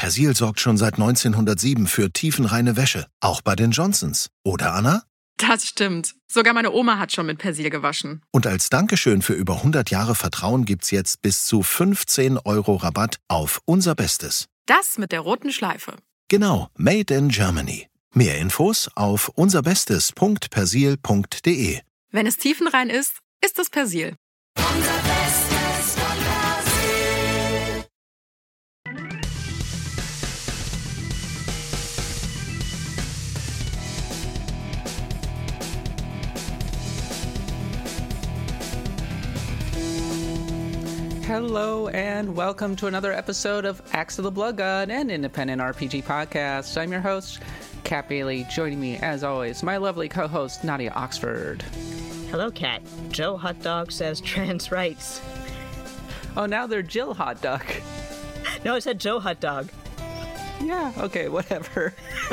Persil sorgt schon seit 1907 für tiefenreine Wäsche, auch bei den Johnsons. Oder, Anna? Das stimmt. Sogar meine Oma hat schon mit Persil gewaschen. Und als Dankeschön für über 100 Jahre Vertrauen gibt's jetzt bis zu 15 € Rabatt auf unser Bestes. Das mit der roten Schleife. Genau, Made in Germany. Mehr Infos auf unserbestes.persil.de. Wenn es tiefenrein ist, ist es Persil. Unser Bestes von Persil. Hello and welcome to another episode of Axe of the Blood God, an independent RPG podcast. I'm your host, Kat Bailey. Joining me, as always, my lovely co-host, Nadia Oxford. Hello, Kat. Joe Hot Dog says trans rights. Oh, now they're Jill Hot Dog. No, I said Joe Hot Dog. Yeah, okay, whatever.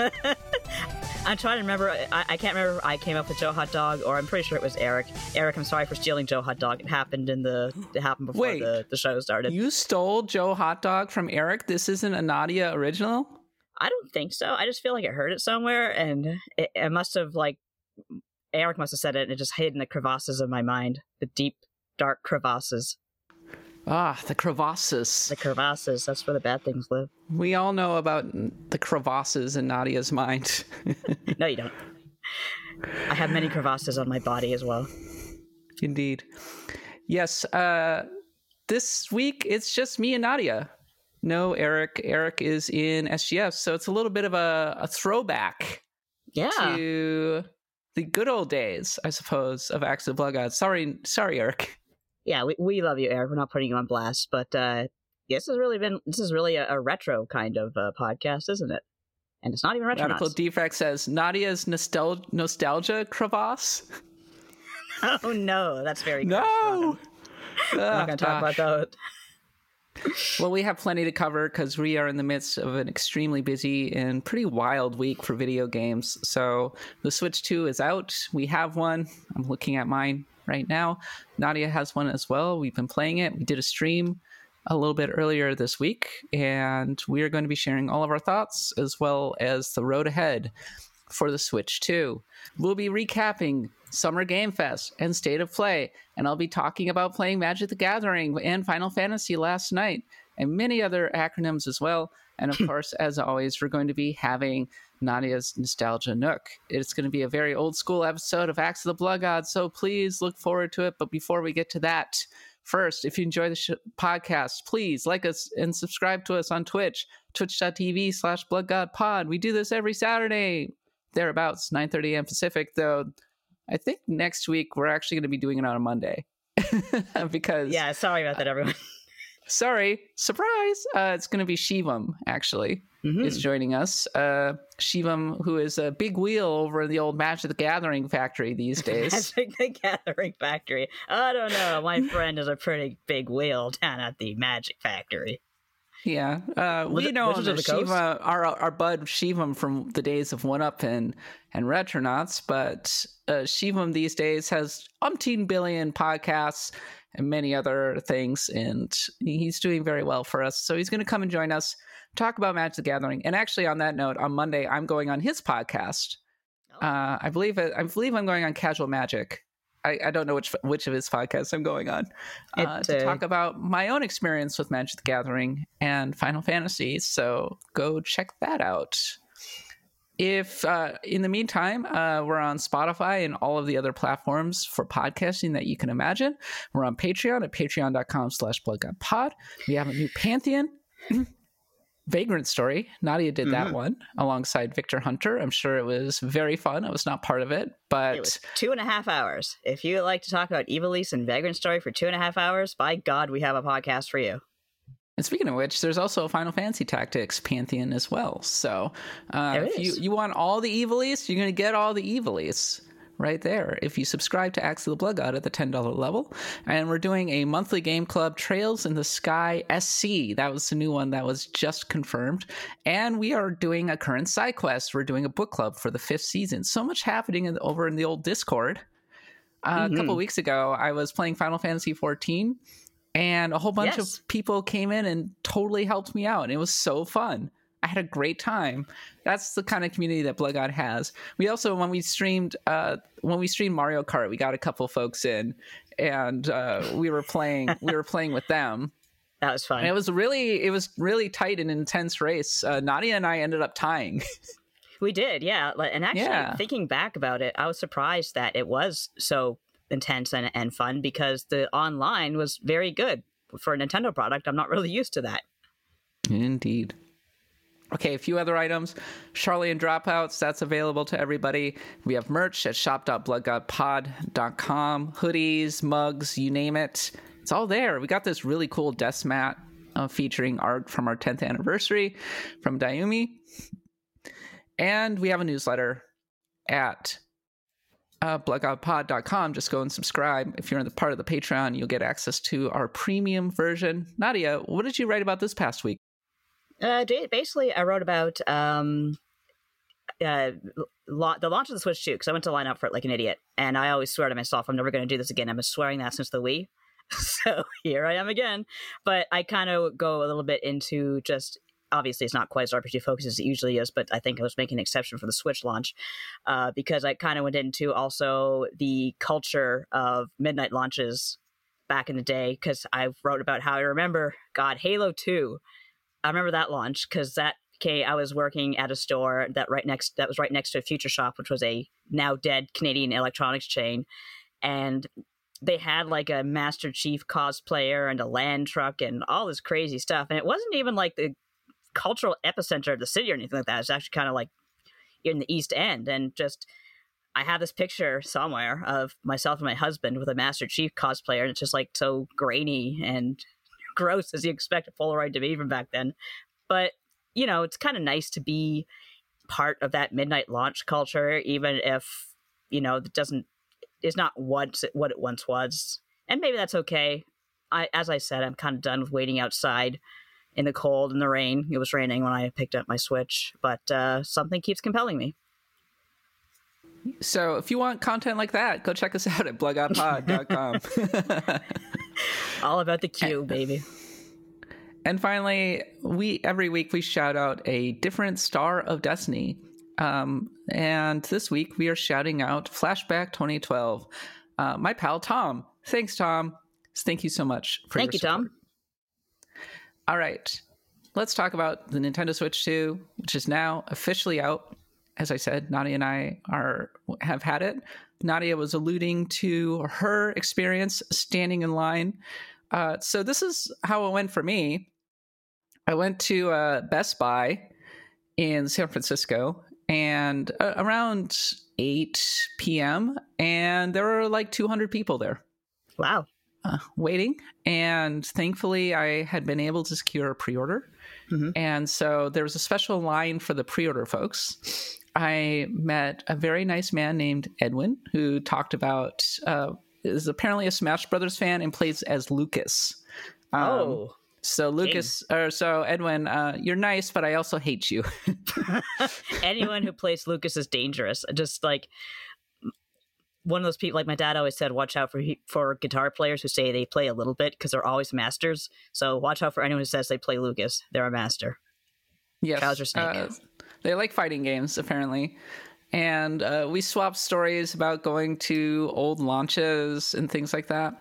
I'm trying to remember. I can't remember if I came up with Joe Hot Dog, or I'm pretty sure it was Eric. Eric, I'm sorry for stealing Joe Hot Dog. It happened before Wait, the show started. You stole Joe Hot Dog from Eric? This isn't a Nadia original? I don't think so. I just feel like I heard it somewhere, and it must have, Eric must have said it, and it just hid in the crevasses of my mind. The deep, dark crevasses. Ah, the crevasses. The crevasses, that's where the bad things live. We all know about the crevasses in Nadia's mind. No, you don't. I have many crevasses on my body as well. Indeed. Yes, this week it's just me and Nadia. No, Eric. Eric is in SGF, so it's a little bit of a throwback to the good old days, I suppose, of Axe of the Blood God. Sorry, Eric. Yeah, we love you, Eric. We're not putting you on blast, but this is really a retro kind of podcast, isn't it? And it's not even retro. Radical Defect says Nadia's nostalgia crevasse. Oh no, that's very no. We're not going to talk about that. Well, we have plenty to cover because we are in the midst of an extremely busy and pretty wild week for video games. So the Switch 2 is out. We have one. I'm looking at mine right now. Nadia has one as well. We've been playing it. We did a stream a little bit earlier this week, and we are going to be sharing all of our thoughts as well as the road ahead for the Switch 2. We'll be recapping Summer Game Fest and State of Play, and I'll be talking about playing Magic the Gathering and Final Fantasy last night, and many other acronyms as well. And of course, as always, we're going to be having Nadia's Nostalgia Nook. It's going to be a very old school episode of Axe of the Blood God, so please look forward to it. But before we get to that, first, if you enjoy the podcast, please like us and subscribe to us on Twitch, twitch.tv/BloodGodPod. We do this every Saturday, thereabouts, 9:30 a.m. Pacific, though I think next week we're actually going to be doing it on a Monday. Because yeah, sorry about that, everyone. Sorry, surprise! It's going to be Shivam, actually, is joining us. Shivam, who is a big wheel over in the old Magic the Gathering factory these days. Magic the Gathering factory. I don't know. My friend is a pretty big wheel down at the Magic factory. Yeah, we know Shiva, our bud Shivam from the days of 1UP and Retronauts, but Shivam these days has umpteen billion podcasts and many other things, and he's doing very well for us. So he's going to come and join us, talk about Magic the Gathering. And actually, on that note, on Monday, I'm going on his podcast. I believe I'm going on Casual Magic. I don't know which of his podcasts I'm going on to talk about my own experience with Magic the Gathering and Final Fantasy. So go check that out. If in the meantime, we're on Spotify and all of the other platforms for podcasting that you can imagine. We're on Patreon at patreon.com/BloodGodPod. We have a new Pantheon. Vagrant Story. Nadia did that one alongside Victor Hunter. I'm sure it was very fun. I was not part of it, but... It was 2.5 hours. If you like to talk about Ivalice and Vagrant Story for 2.5 hours, by God, we have a podcast for you. And speaking of which, there's also a Final Fantasy Tactics Pantheon as well. So if you want all the Ivalice, you're going to get all the Ivalice right there if you subscribe to Axe of the Blood God at the $10 level. And we're doing a monthly game club, Trails in the Sky SC. That was the new one that was just confirmed. And we are doing a current side quest. We're doing a book club for the 5th season. So much happening over in the old Discord. A couple weeks ago, I was playing Final Fantasy XIV, and a whole bunch of people came in and totally helped me out. And it was so fun. I had a great time. That's the kind of community that Blood God has. We also, when we streamed Mario Kart, we got a couple folks in, and we were playing with them. That was fun. And it was really tight and intense race. Nadia and I ended up tying. We did, yeah. And actually, thinking back about it, I was surprised that it was so intense and fun, because the online was very good for a Nintendo product. I'm not really used to that. Indeed. Okay, a few other items. Charlene Dropouts, that's available to everybody. We have merch at shop.bloodgodpod.com. Hoodies, mugs, you name it. It's all there. We got this really cool desk mat featuring art from our 10th anniversary from Dayumi. And we have a newsletter at bloodgodpod.com. Just go and subscribe. If you're in the part of the Patreon, you'll get access to our premium version. Nadia, what did you write about this past week? Basically, I wrote about the launch of the Switch 2, because I went to line up for it like an idiot. And I always swear to myself, I'm never going to do this again. I've been swearing that since the Wii. So here I am again. But I kind of go a little bit into just, obviously it's not quite as RPG focused as it usually is, but I think I was making an exception for the Switch launch, because I kind of went into also the culture of midnight launches back in the day, because I wrote about how I remember, Halo 2. I remember that launch, because I was working at a store that was right next to a Future Shop, which was a now dead Canadian electronics chain, and they had like a Master Chief cosplayer and a land truck and all this crazy stuff, and it wasn't even like the cultural epicenter of the city or anything like that. It's actually kind of like in the East End, and just I have this picture somewhere of myself and my husband with a Master Chief cosplayer, and it's just like so grainy and gross as you expect a Polaroid to be from back then. But it's kind of nice to be part of that midnight launch culture, even if it's not what it once was. And maybe that's okay. As I said, I'm kind of done with waiting outside in the cold and the rain. It was raining when I picked up my Switch, but something keeps compelling me. So if you want content like that, go check us out at bloodgodpod.com. All about the queue, baby. And finally, every week we shout out a different star of Destiny. And this week we are shouting out Flashback 2012. My pal Tom. Thanks, Tom. Thank you so much for your support. Tom. All right. Let's talk about the Nintendo Switch 2, which is now officially out. As I said, Nadia and I have had it. Nadia was alluding to her experience standing in line. So this is how it went for me. I went to Best Buy in San Francisco and around 8 p.m. and there were like 200 people there. Wow. Waiting. And thankfully, I had been able to secure a pre-order. Mm-hmm. And so there was a special line for the pre-order folks. I met a very nice man named Edwin who talked about, is apparently a Smash Brothers fan and plays as Lucas. So Edwin, you're nice, but I also hate you. Anyone who plays Lucas is dangerous. Just like one of those people, like my dad always said, watch out for guitar players who say they play a little bit, because they're always masters. So watch out for anyone who says they play Lucas. They're a master. Yes. Trouser Snake. They like fighting games, apparently. And we swapped stories about going to old launches and things like that.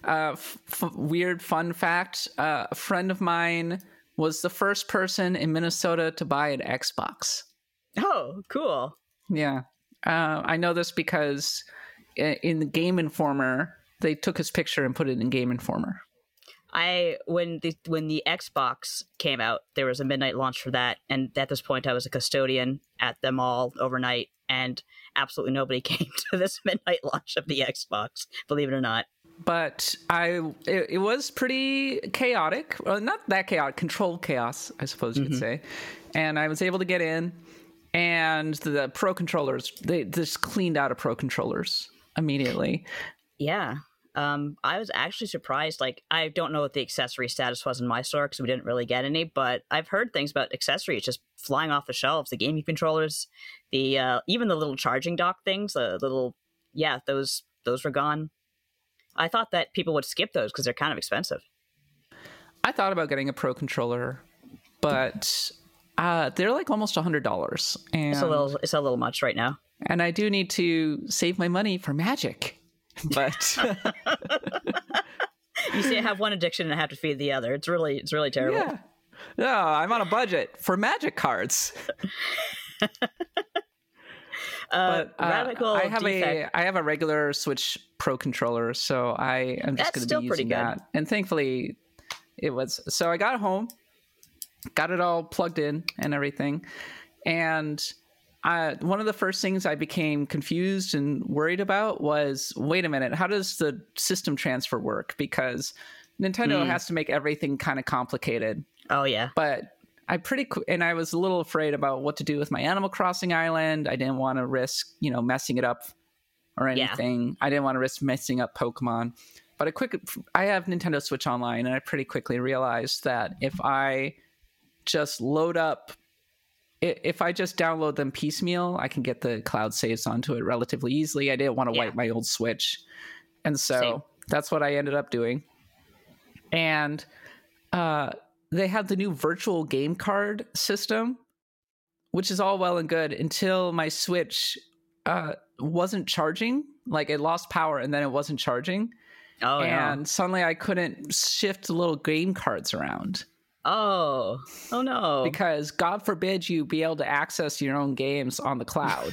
Weird fun fact, a friend of mine was the first person in Minnesota to buy an Xbox. Oh, cool. Yeah. I know this because in the Game Informer, they took his picture and put it in Game Informer. When the Xbox came out, there was a midnight launch for that, and at this point I was a custodian at them all overnight, and absolutely nobody came to this midnight launch of the Xbox, believe it or not. But it was pretty chaotic. Well, not that chaotic, controlled chaos, I suppose you could say. And I was able to get in, and the Pro controllers, they just cleaned out of Pro controllers immediately. Yeah. I was actually surprised. Like, I don't know what the accessory status was in my store because we didn't really get any, but I've heard things about accessories just flying off the shelves. The gaming controllers, the even the little charging dock things, those were gone. I thought that people would skip those because they're kind of expensive. I thought about getting a Pro controller, but They're like almost $100, and It's a little much right now. And I do need to save my money for Magic, but You see, I have one addiction and I have to feed the other. It's really terrible. yeah, no, I'm on a budget for Magic cards. Radical I have defect. I have a regular Switch Pro controller, so I am just That's going to still be pretty using good. that. And thankfully, it was. So I got it home, got it all plugged in and everything, and one of the first things I became confused and worried about was, wait a minute, how does the system transfer work? Because Nintendo has to make everything kind of complicated. Oh yeah. But and I was a little afraid about what to do with my Animal Crossing island. I didn't want to risk, messing it up or anything. I didn't want to risk messing up Pokemon. But I have Nintendo Switch Online, and I pretty quickly realized that if I just if I just download them piecemeal, I can get the cloud saves onto it relatively easily. I didn't want to wipe my old Switch. And so that's what I ended up doing. And they have the new virtual game card system, which is all well and good until my Switch wasn't charging. Like, it lost power and then it wasn't charging. Oh, and suddenly I couldn't shift the little game cards around. Oh no. Because God forbid you be able to access your own games on the cloud.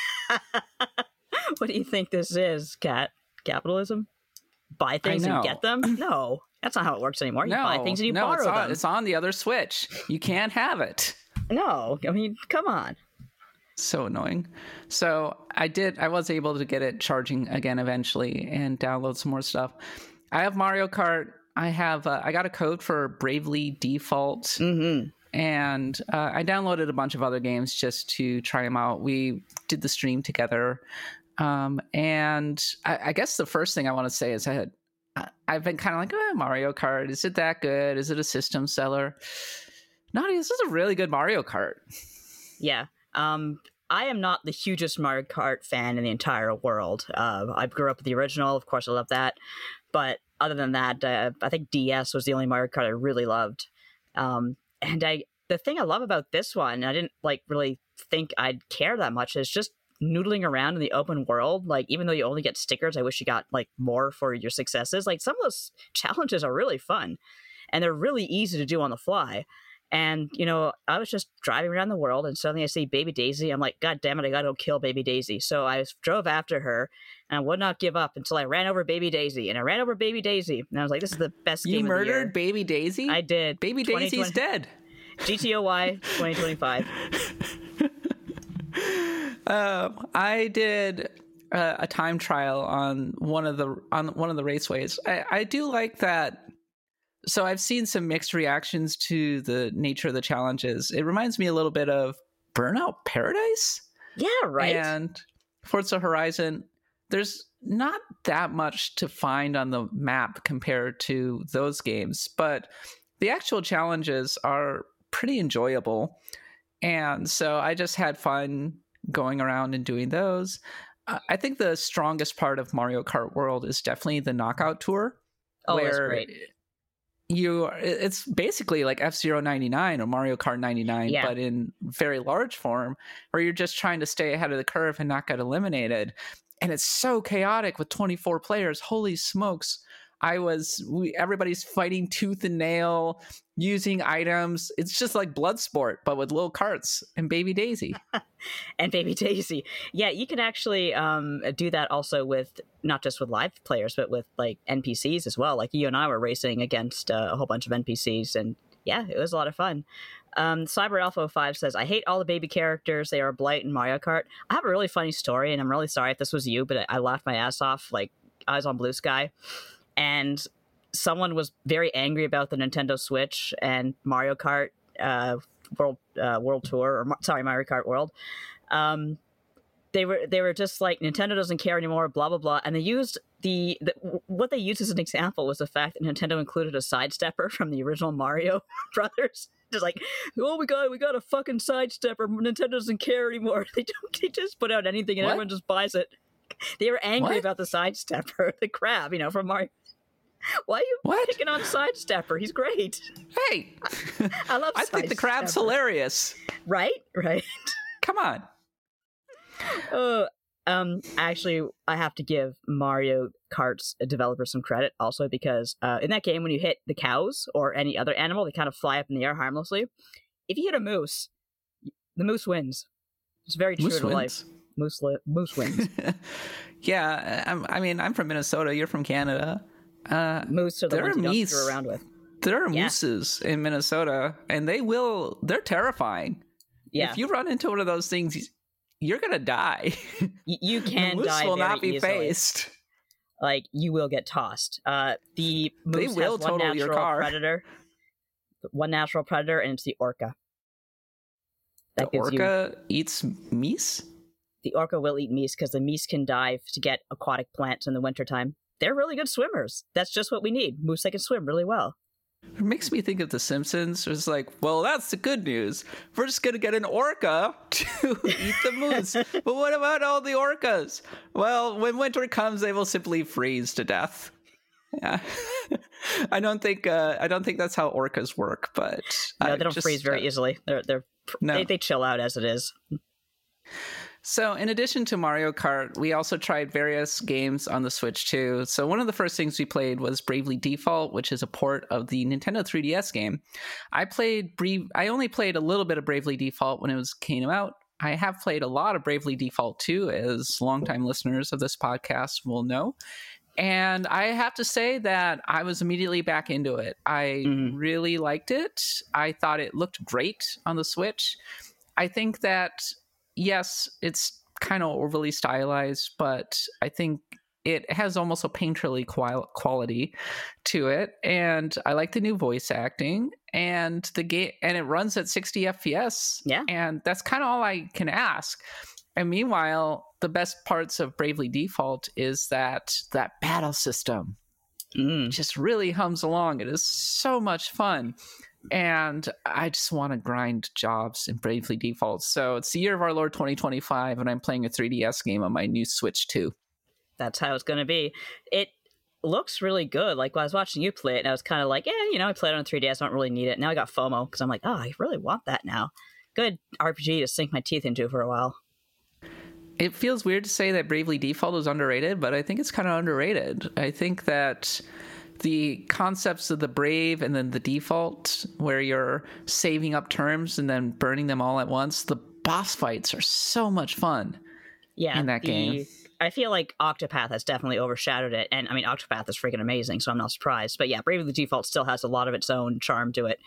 What do you think this is, Cat? Capitalism? Buy things and get them? No, that's not how it works anymore. You buy things and you borrow them. It's on the other Switch. You can't have it. No, I mean, come on. So annoying. So I was able to get it charging again eventually and download some more stuff. I have Mario Kart. I got a code for Bravely Default, and I downloaded a bunch of other games just to try them out. We did the stream together, and I guess the first thing I want to say is I've been kind of like, Mario Kart, is it that good? Is it a system seller? No, this is a really good Mario Kart. Yeah. I am not the hugest Mario Kart fan in the entire world. I grew up with the original. Of course, I love that. But other than that, I think DS was the only Mario Kart I really loved. And the thing I love about this one, I didn't really think I'd care that much, is just noodling around in the open world. Like, even though you only get stickers, I wish you got more for your successes. Like, some of those challenges are really fun, and they're really easy to do on the fly. And, I was just driving around the world, and suddenly I see Baby Daisy. I'm like, God damn it, I gotta go kill Baby Daisy. So I drove after her, and I would not give up until I ran over Baby Daisy. And I ran over Baby Daisy, and I was like, this is the best game of the year. You murdered Baby Daisy? I did. Baby Daisy's dead. GTOY 2025. I did a time trial on one of the raceways. I do like that. So I've seen some mixed reactions to the nature of the challenges. It reminds me a little bit of Burnout Paradise. Yeah, right. And Forza Horizon. There's not that much to find on the map compared to those games, but the actual challenges are pretty enjoyable. And so I just had fun going around and doing those. I think the strongest part of Mario Kart World is definitely the Knockout Tour. Oh, that's great. It's basically like F-Zero 99 or Mario Kart 99, but in very large form, where you're just trying to stay ahead of the curve and not get eliminated. And it's so chaotic with 24 players. Holy smokes. Everybody's fighting tooth and nail, using items. It's just like Bloodsport, but with little carts and Baby Daisy. And Baby Daisy. Yeah, you can actually do that also with not just with live players, but with NPCs as well. Like, you and I were racing against a whole bunch of NPCs, and yeah, it was a lot of fun. Cyber Alpha 5 says, I hate all the baby characters. They are a blight in Mario Kart. I have a really funny story, and I'm really sorry if this was you, but I laughed my ass off. I was on Blue Sky, and someone was very angry about the Nintendo Switch and Mario Kart World Tour, Mario Kart World. They were just like, Nintendo doesn't care anymore, blah blah blah, and they used what they used as an example was the fact that Nintendo included a sidestepper from the original Mario Brothers. Just like, oh we got a fucking sidestepper. Nintendo doesn't care anymore. They just put out anything and everyone just buys it. They were angry about the sidestepper, the crab, from Mario. Why are you What? picking on Sidestepper? He's great. Hey, I love I think the crab's Sidestepper. hilarious. Right? Come on. Actually, I have to give Mario Kart's developer some credit also because in that game, when you hit the cows or any other animal, they kind of fly up in the air harmlessly. If you hit a moose, the moose wins. It's very true to life. Moose wins. Yeah, I'm from Minnesota. You're from Canada. Moose are the There ones are you don't meese. screw around with. There are Yeah. mooses in Minnesota, and they're terrifying. Yeah, If you run into one of those things, you're gonna die. you can the moose die will very not be easily. faced. Like, you will get tossed. The moose will has one total your natural car. predator. One natural predator, and it's the orca. The That gives you- orca eats meese? The orca will eat meese because the meese can dive to get aquatic plants in the wintertime. They're really good swimmers. That's just what we need. Moose that can swim really well. It makes me think of The Simpsons. It's like, well, that's the good news. We're just going to get an orca to eat the moose. But what about all the orcas? Well, when winter comes, they will simply freeze to death. Yeah. I don't think that's how orcas work, but No, they don't freeze very easily. No. They chill out as it is. So in addition to Mario Kart, we also tried various games on the Switch too. So one of the first things we played was Bravely Default, which is a port of the Nintendo 3DS game. I only played a little bit of Bravely Default when it came out. I have played a lot of Bravely Default 2, as longtime listeners of this podcast will know. And I have to say that I was immediately back into it. I really liked it. I thought it looked great on the Switch. I think that, yes, it's kind of overly stylized, but I think it has almost a painterly quality to it. And I like the new voice acting, and the game, and it runs at 60 FPS. Yeah. And that's kind of all I can ask. And meanwhile, the best parts of Bravely Default is that battle system just really hums along. It is so much fun. And I just want to grind jobs in Bravely Default. So it's the year of our Lord 2025, and I'm playing a 3DS game on my new Switch 2. That's how it's going to be. It looks really good. Like, when I was watching you play it, and I was kind of like, I played it on 3DS. I don't really need it. Now I got FOMO because I'm like, I really want that now. Good RPG to sink my teeth into for a while. It feels weird to say that Bravely Default is underrated, but I think it's kind of underrated. I think that the concepts of the Brave and then the Default, where you're saving up terms and then burning them all at once, the boss fights are so much fun in that game. I feel like Octopath has definitely overshadowed it. And I mean, Octopath is freaking amazing, so I'm not surprised. But yeah, Bravely Default still has a lot of its own charm to it.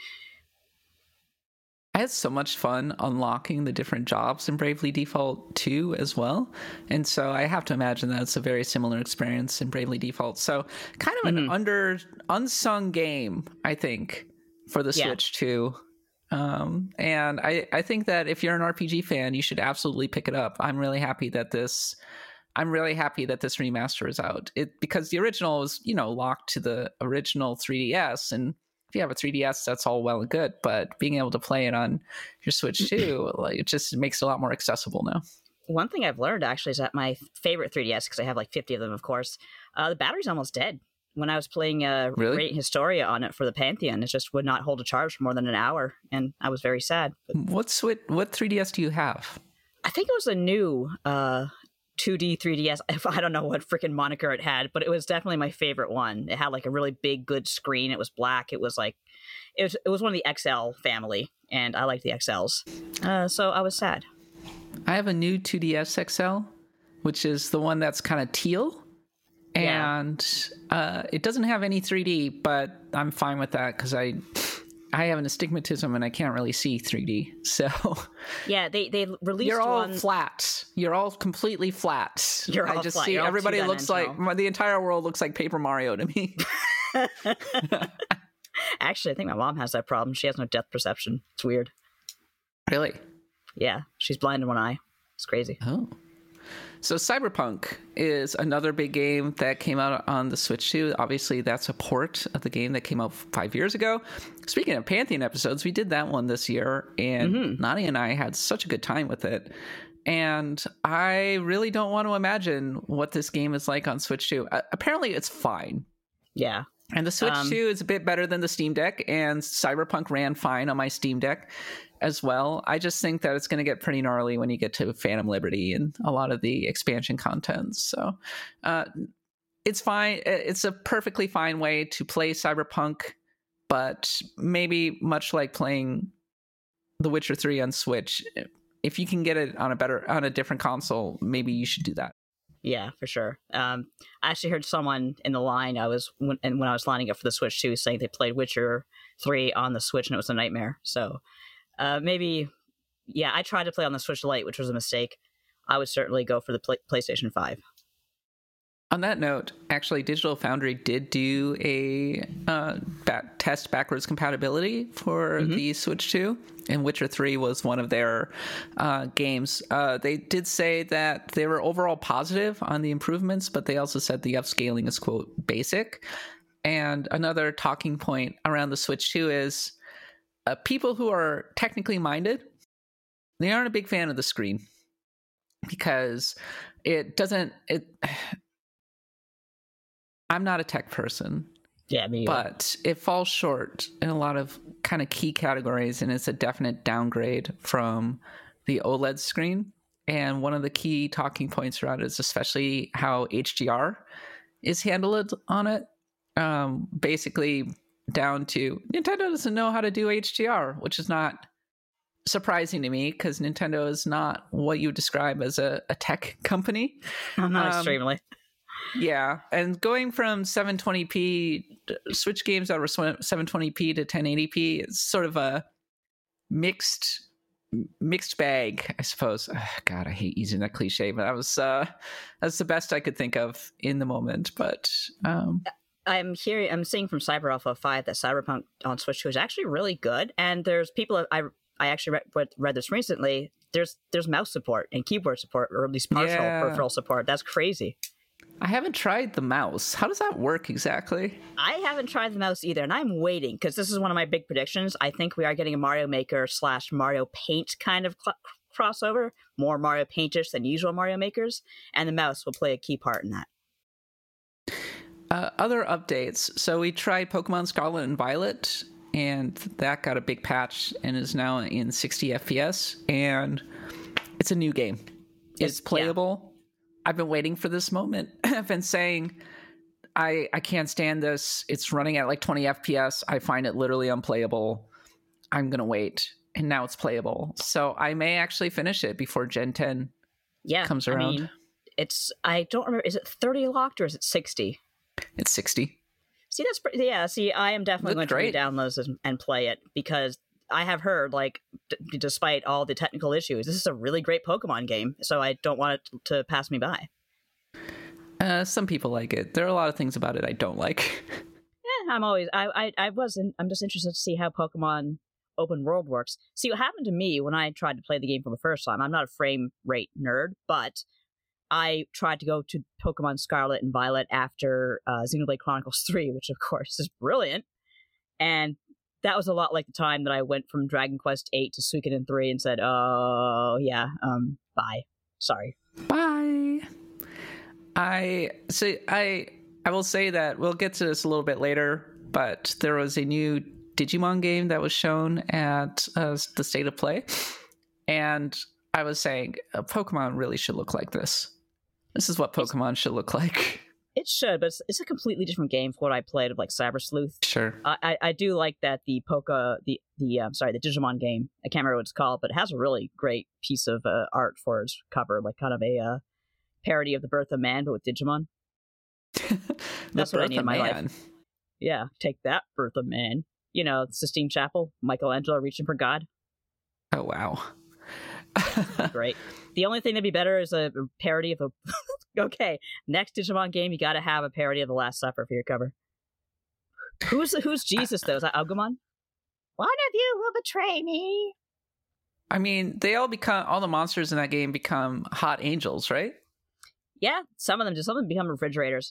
I had so much fun unlocking the different jobs in Bravely Default 2 as well. And so I have to imagine that it's a very similar experience in Bravely Default. So kind of an unsung game, I think, for the Switch 2. And I think that if you're an RPG fan, you should absolutely pick it up. I'm really happy that this remaster is out. Because the original was, locked to the original 3DS, and if you have a 3DS, that's all well and good, but being able to play it on your Switch too, it just makes it a lot more accessible now. One thing I've learned actually is that my favorite 3DS, because I have like 50 of them, of course, the battery's almost dead. When I was playing Radiant Historia on it for the Pantheon, it just would not hold a charge for more than an hour, and I was very sad. But what 3DS do you have? I think it was a new 2D 3DS. I don't know what freaking moniker it had, but it was definitely my favorite one. It had like a really big, good screen. It was black. It was like, it was one of the XL family, and I like the XLs. So I was sad. I have a new 2DS XL, which is the one that's kind of teal. And it doesn't have any 3D, but I'm fine with that because I have an astigmatism and I can't really see 3D. So yeah, they released. You're all flat. You're all completely flat. You're all I just flat. see You're all everybody looks like two-dimensional. the entire world looks like Paper Mario to me. Actually, I think my mom has that problem. She has no depth perception. It's weird. Really? Yeah, she's blind in one eye. It's crazy. Oh. So Cyberpunk is another big game that came out on the Switch too. Obviously, that's a port of the game that came out 5 years ago. Speaking of Pantheon episodes, we did that one this year, and Nadia and I had such a good time with it. And I really don't want to imagine what this game is like on Switch 2. Apparently, it's fine. Yeah. And the Switch 2 is a bit better than the Steam Deck, and Cyberpunk ran fine on my Steam Deck as well. I just think that it's going to get pretty gnarly when you get to Phantom Liberty and a lot of the expansion content. So it's fine. It's a perfectly fine way to play Cyberpunk, but maybe much like playing The Witcher 3 on Switch, if you can get it on a different console, maybe you should do that. Yeah, for sure. I actually heard someone in the line when I was lining up for the Switch 2 saying they played Witcher 3 on the Switch and it was a nightmare. So maybe, yeah, I tried to play on the Switch Lite, which was a mistake. I would certainly go for the PlayStation 5. On that note, actually, Digital Foundry did do a test backwards compatibility for the Switch 2, and Witcher 3 was one of their games. They did say that they were overall positive on the improvements, but they also said the upscaling is, quote, basic. And another talking point around the Switch 2 is people who are technically minded, they aren't a big fan of the screen because I'm not a tech person. Yeah, me either. But it falls short in a lot of kind of key categories, and it's a definite downgrade from the OLED screen. And one of the key talking points around it is especially how HDR is handled on it. Basically down to Nintendo doesn't know how to do HDR, which is not surprising to me because Nintendo is not what you would describe as a tech company. Not extremely. Yeah, and going from 720p Switch games that were 720p to 1080p is sort of a mixed bag, I suppose. God, I hate using that cliche, but that's the best I could think of in the moment. But I'm seeing from Cyber Alpha 5 that Cyberpunk on Switch 2 is actually really good, and there's people I actually read this recently. There's mouse support and keyboard support, or at least partial peripheral support. That's crazy. I haven't tried the mouse. How does that work exactly? I haven't tried the mouse either, and I'm waiting because this is one of my big predictions. I think we are getting a Mario Maker / Mario Paint kind of crossover, more Mario Paintish than usual Mario Makers, and the mouse will play a key part in that. Other updates. So we tried Pokemon Scarlet and Violet, and that got a big patch and is now in 60 FPS, and it's a new game. It's playable. Yeah. I've been waiting for this moment. I've been saying, I can't stand this. It's running at like 20 FPS. I find it literally unplayable. I'm going to wait. And now it's playable. So I may actually finish it before Gen 10 comes around. I mean, I don't remember, is it 30 locked or is it 60? It's 60. See, that's pretty, yeah. See, I am definitely going to re-download this and play it because I have heard, like, despite all the technical issues, this is a really great Pokemon game, so I don't want it to pass me by. Some people like it. There are a lot of things about it I don't like. I'm just interested to see how Pokemon open world works. See, what happened to me when I tried to play the game for the first time, I'm not a frame rate nerd, but I tried to go to Pokemon Scarlet and Violet after Xenoblade Chronicles 3, which of course is brilliant, and that was a lot like the time that I went from Dragon Quest 8 to Suikoden 3 and said, oh, yeah, bye. Sorry. Bye. I will say that we'll get to this a little bit later, but there was a new Digimon game that was shown at the State of Play, and I was saying, Pokemon really should look like this. This is what Pokemon should look like. It should, but it's a completely different game from what I played of like Cyber Sleuth. Sure. I do like that the Digimon game. I can't remember what it's called, but it has a really great piece of art for its cover, like kind of a parody of The Birth of Man, but with Digimon. That's what I need in my life. Yeah, take that, Birth of Man. You know, Sistine Chapel, Michelangelo reaching for God. Oh, wow. Great. The only thing that'd be better is a parody of a... Okay, next Digimon game, you gotta have a parody of The Last Supper for your cover. Who's Jesus, though? Is that Agumon? One of you will betray me. I mean, all the monsters in that game become hot angels, right? Yeah, some of them become refrigerators.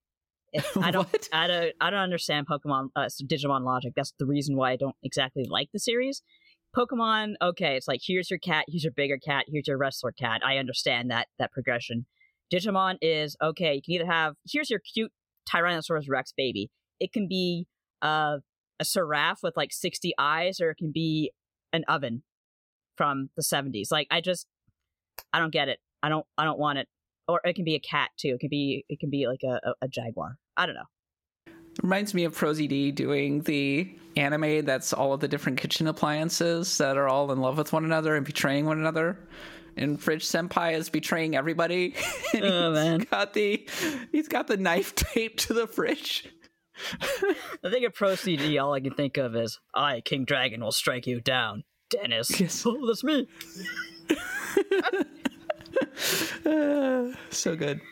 I don't understand Pokemon, Digimon logic. That's the reason why I don't exactly like the series. Pokemon, okay, it's like, here's your cat, here's your bigger cat, here's your wrestler cat. I understand that progression. Digimon is, okay, you can either have, here's your cute Tyrannosaurus Rex baby. it can be a giraffe with like 60 eyes, or it can be an oven from the 70s. Like, I don't get it. I don't want it. Or it can be a cat too. It can be like a jaguar. I don't know. Reminds me of ProZD doing the anime that's all of the different kitchen appliances that are all in love with one another and betraying one another. And Fridge Senpai is betraying everybody. Oh, man. He's got the knife taped to the fridge. I think of Pro CD, all I can think of is, I, King Dragon, will strike you down, Dennis. Yes. Oh, that's me. So good.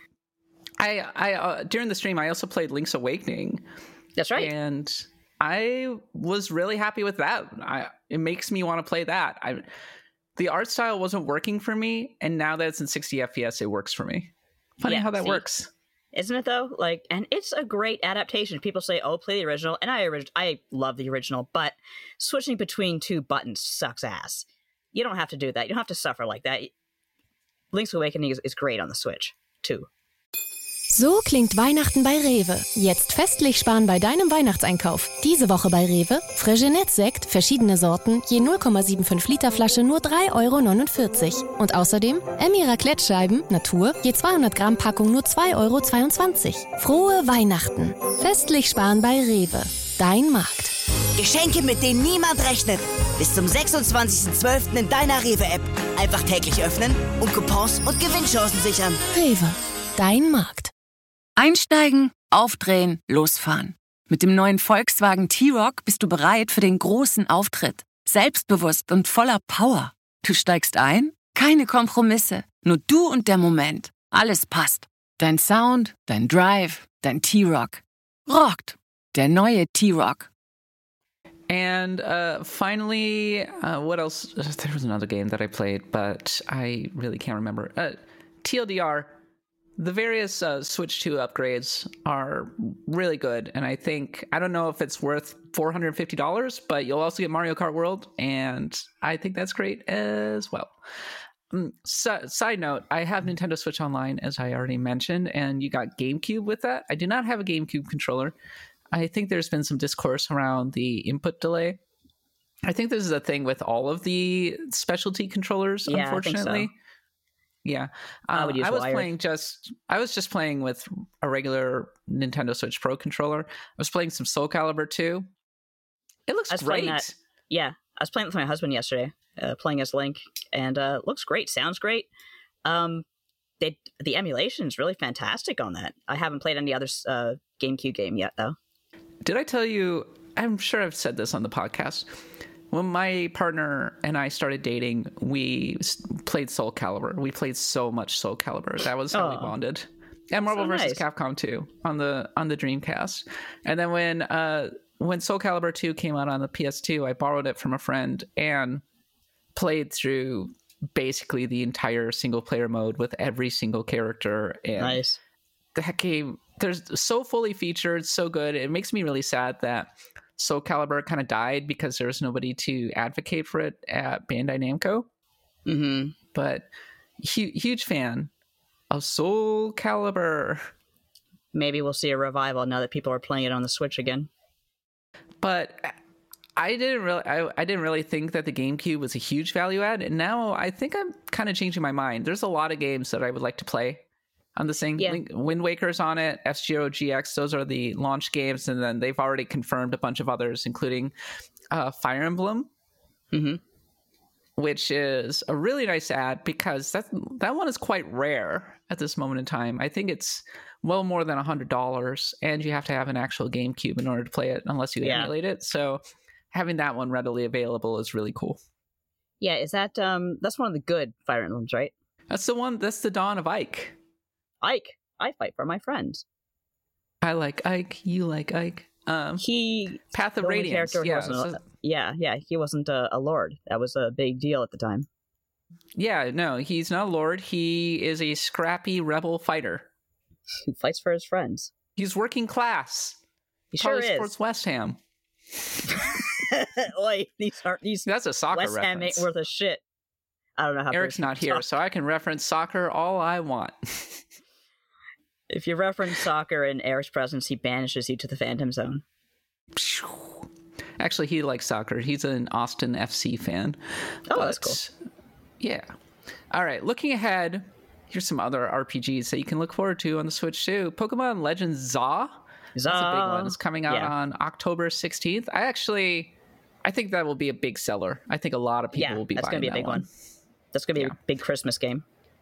I during the stream, I also played Link's Awakening. That's right. And I was really happy with that. It makes me want to play that. The art style wasn't working for me, and now that it's in 60 FPS, it works for me. Funny how that works. Isn't it though? Like, and it's a great adaptation. People say, "Oh, play the original," and I love the original, but switching between two buttons sucks ass. You don't have to do that. You don't have to suffer like that. Link's Awakening is great on the Switch too. So klingt Weihnachten bei Rewe. Jetzt festlich sparen bei deinem Weihnachtseinkauf. Diese Woche bei Rewe: Freixenet-Sekt, verschiedene Sorten, je 0,75 Liter Flasche nur 3,49 €. Und außerdem Emmy Raclette-Scheiben, Natur, je 200 Gramm Packung nur 2,22 €. Frohe Weihnachten. Festlich sparen bei Rewe. Dein Markt. Geschenke, mit denen niemand rechnet. Bis zum 26.12. in deiner Rewe-App. Einfach täglich öffnen und Coupons und Gewinnchancen sichern. Rewe. Dein Markt. Einsteigen, aufdrehen, losfahren. Mit dem neuen Volkswagen T-Roc bist du bereit für den großen Auftritt. Selbstbewusst und voller Power. Du steigst ein? Keine Kompromisse. Nur du und der Moment. Alles passt. Dein Sound, dein Drive, dein T-Roc. Rockt. Der neue T-Roc. And finally, what else? There was another game that I played, but I really can't remember. TLDR. The various Switch 2 upgrades are really good, and I don't know if it's worth $450, but you'll also get Mario Kart World, and I think that's great as well. Side note, I have Nintendo Switch Online, as I already mentioned, and you got GameCube with that. I do not have a GameCube controller. I think there's been some discourse around the input delay. I think this is a thing with all of the specialty controllers, unfortunately. I think so. Yeah, I was just playing with a regular Nintendo Switch Pro controller. I was playing some Soul Calibur 2. It looks great. I was playing with my husband yesterday, playing as Link, and looks great, sounds great. The emulation is really fantastic on that. I haven't played any other GameCube game yet, though. Did I tell you? I'm sure I've said this on the podcast. When my partner and I started dating, we played Soul Calibur. We played so much Soul Calibur. That was how we bonded. And Marvel vs. Capcom 2 on the Dreamcast. And then when Soul Calibur 2 came out on the PS2, I borrowed it from a friend and played through basically the entire single player mode with every single character. And nice. That game, there's so fully featured, so good. It makes me really sad that Soul Calibur kind of died because there was nobody to advocate for it at Bandai Namco. Mm-hmm. But huge fan of Soul Calibur. Maybe we'll see a revival now that people are playing it on the Switch again. But I didn't really think that the GameCube was a huge value add, and now I think I'm kind of changing my mind. There's a lot of games that I would like to play on this thing. Yeah. Wind Waker's on it, F-Zero GX, those are the launch games, and then they've already confirmed a bunch of others, including Fire Emblem, which is a really nice ad because that one is quite rare at this moment in time. I think it's well more than $100, and you have to have an actual GameCube in order to play it unless you emulate it. So having that one readily available is really cool. Yeah, is that that's one of the good Fire Emblems, right? That's the Dawn of Ike. Ike, I fight for my friends. I like Ike. You like Ike. He Path of Radiance. He wasn't a lord. That was a big deal at the time. Yeah, no, he's not a lord. He is a scrappy rebel fighter who fights for his friends. He's working class. He probably sure is. Supports West Ham. Like that's a soccer West Ham reference. ain't worth a shit. I don't know how Eric's not here, so I can reference soccer all I want. If you reference soccer in Eric's presence, he banishes you to the Phantom Zone. Actually, he likes soccer. He's an Austin FC fan. Oh, that's cool. Yeah. All right. Looking ahead, here's some other RPGs that you can look forward to on the Switch too. Pokemon Legends ZA. That's a big one. It's coming out on October 16th. I think that will be a big seller. I think a lot of people will be buying that one. That's going to be a big one. That's going to be a big Christmas game.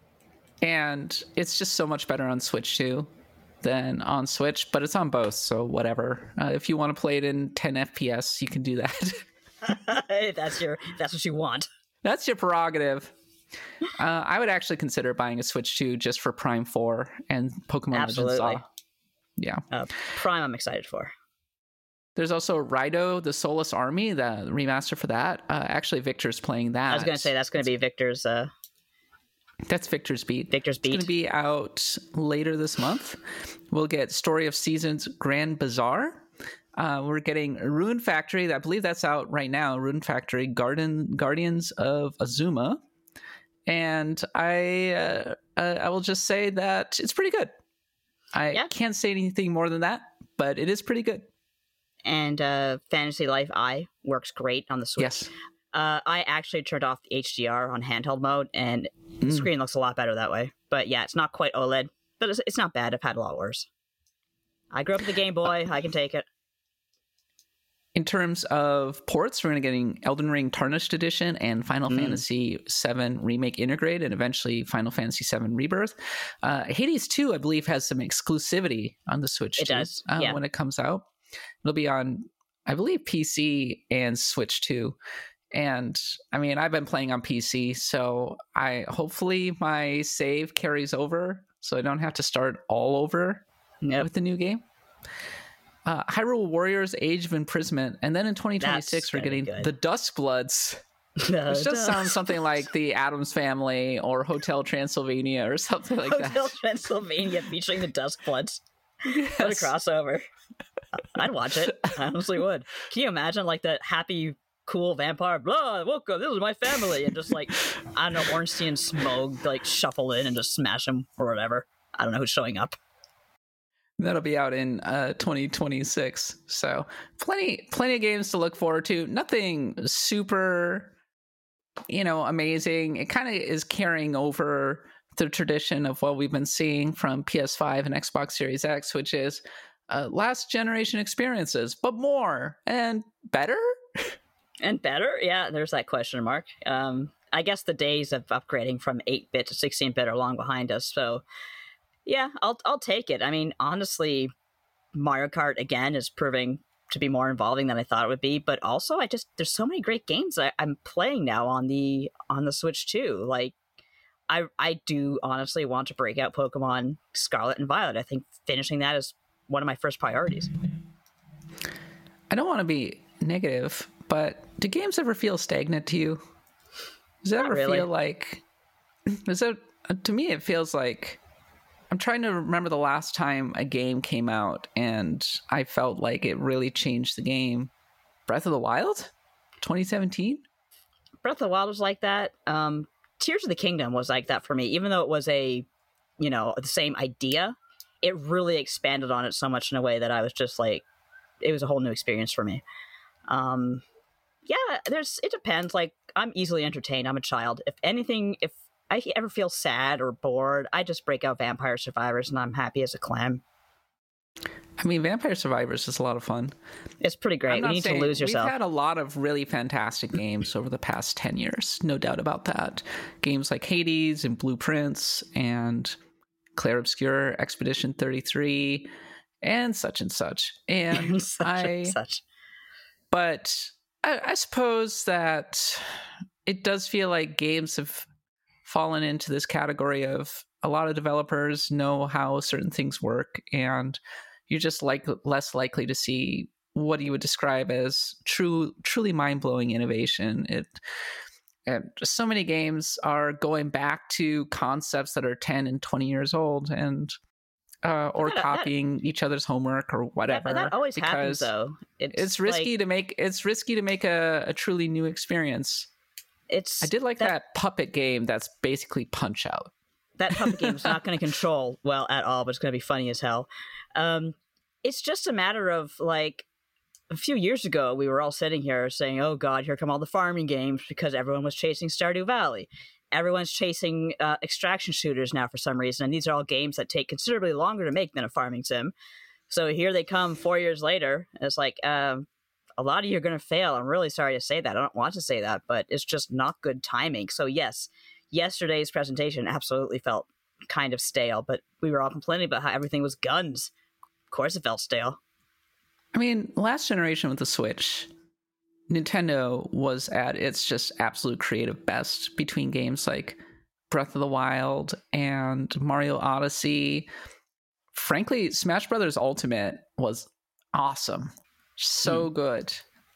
And it's just so much better on Switch too than on Switch, but it's on both, so whatever. If you want to play it in 10 FPS, you can do that. That's what you want. That's your prerogative. I would actually consider buying a Switch 2 just for Prime 4 and Pokemon Legends ZA. Yeah. Prime I'm excited for. There's also Raido, the Soulless Army, the remaster for that. Actually, Victor's playing that. I was going to say that's going to be Victor's... That's Victor's Beat. Victor's Beat. It's going to be out later this month. We'll get Story of Seasons Grand Bazaar. We're getting Rune Factory. I believe that's out right now. Rune Factory Guardians of Azuma. And I will just say that it's pretty good. I can't say anything more than that, but it is pretty good. And Fantasy Life I works great on the Switch. Yes. I actually turned off the HDR on handheld mode, and the screen looks a lot better that way. But yeah, it's not quite OLED, but it's not bad. I've had a lot worse. I grew up with the Game Boy. I can take it. In terms of ports, we're going to getting Elden Ring Tarnished Edition and Final Fantasy VII Remake Integrate, and eventually Final Fantasy VII Rebirth. Hades 2, I believe, has some exclusivity on the Switch. It does, when it comes out. It'll be on, I believe, PC and Switch too. And I mean, I've been playing on PC, so hopefully my save carries over, so I don't have to start all over with the new game. Hyrule Warriors Age of Imprisonment, and then in 2026 we're getting the Duskbloods, which does sound something like the Addams Family or Hotel Transylvania or something like that. Hotel Transylvania featuring the Duskbloods. Yes. What a crossover. I'd watch it. I honestly would. Can you imagine like the happy, cool vampire, blah, welcome, this is my family, and just like, I don't know, Ornstein and Smough like shuffle in and just smash them or whatever. I don't know who's showing up. That'll be out in 2026. So plenty of games to look forward to. Nothing super, amazing. It kind of is carrying over the tradition of what we've been seeing from PS5 and Xbox Series X, which is last generation experiences, but more and better. And better? Yeah, there's that question mark. I guess the days of upgrading from 8-bit to 16-bit are long behind us, so yeah, I'll take it. I mean, honestly, Mario Kart again is proving to be more involving than I thought it would be, but also there's so many great games I'm playing now on the Switch too. Like I do honestly want to break out Pokemon Scarlet and Violet. I think finishing that is one of my first priorities. I don't want to be negative, but do games ever feel stagnant to you? Does it ever feel like to me it feels like I'm trying to remember the last time a game came out and I felt like it really changed the game. Breath of the Wild? 2017? Breath of the Wild was like that. Tears of the Kingdom was like that for me. Even though it was the same idea, it really expanded on it so much in a way that I was just like, it was a whole new experience for me. It depends. Like, I'm easily entertained. I'm a child. If I ever feel sad or bored, I just break out Vampire Survivors and I'm happy as a clam. I mean, Vampire Survivors is a lot of fun. It's pretty great. You need to lose yourself. We've had a lot of really fantastic games over the past 10 years. No doubt about that. Games like Hades and Blueprints and Clair Obscur, Expedition 33, and such and such. And such. But I suppose that it does feel like games have fallen into this category of a lot of developers know how certain things work, and you're just less likely to see what you would describe as truly mind-blowing innovation. And so many games are going back to concepts that are 10 and 20 years old, and or copying each other's homework or whatever. That always happens, though. It's risky to make a truly new experience. I did like that puppet game that's basically Punch-Out. That puppet game is not going to control well at all, but it's going to be funny as hell. It's just a matter of like a few years ago, we were all sitting here saying, oh God, here come all the farming games because everyone was chasing Stardew Valley. Everyone's chasing extraction shooters now for some reason. And these are all games that take considerably longer to make than a farming sim. So here they come 4 years later. It's like, a lot of you are going to fail. I'm really sorry to say that. I don't want to say that, but it's just not good timing. So yes, yesterday's presentation absolutely felt kind of stale, but we were all complaining about how everything was guns. Of course it felt stale. I mean, last generation with the Switch, Nintendo was at its just absolute creative best between games like Breath of the Wild and Mario Odyssey. Frankly, Smash Brothers Ultimate was awesome. So good.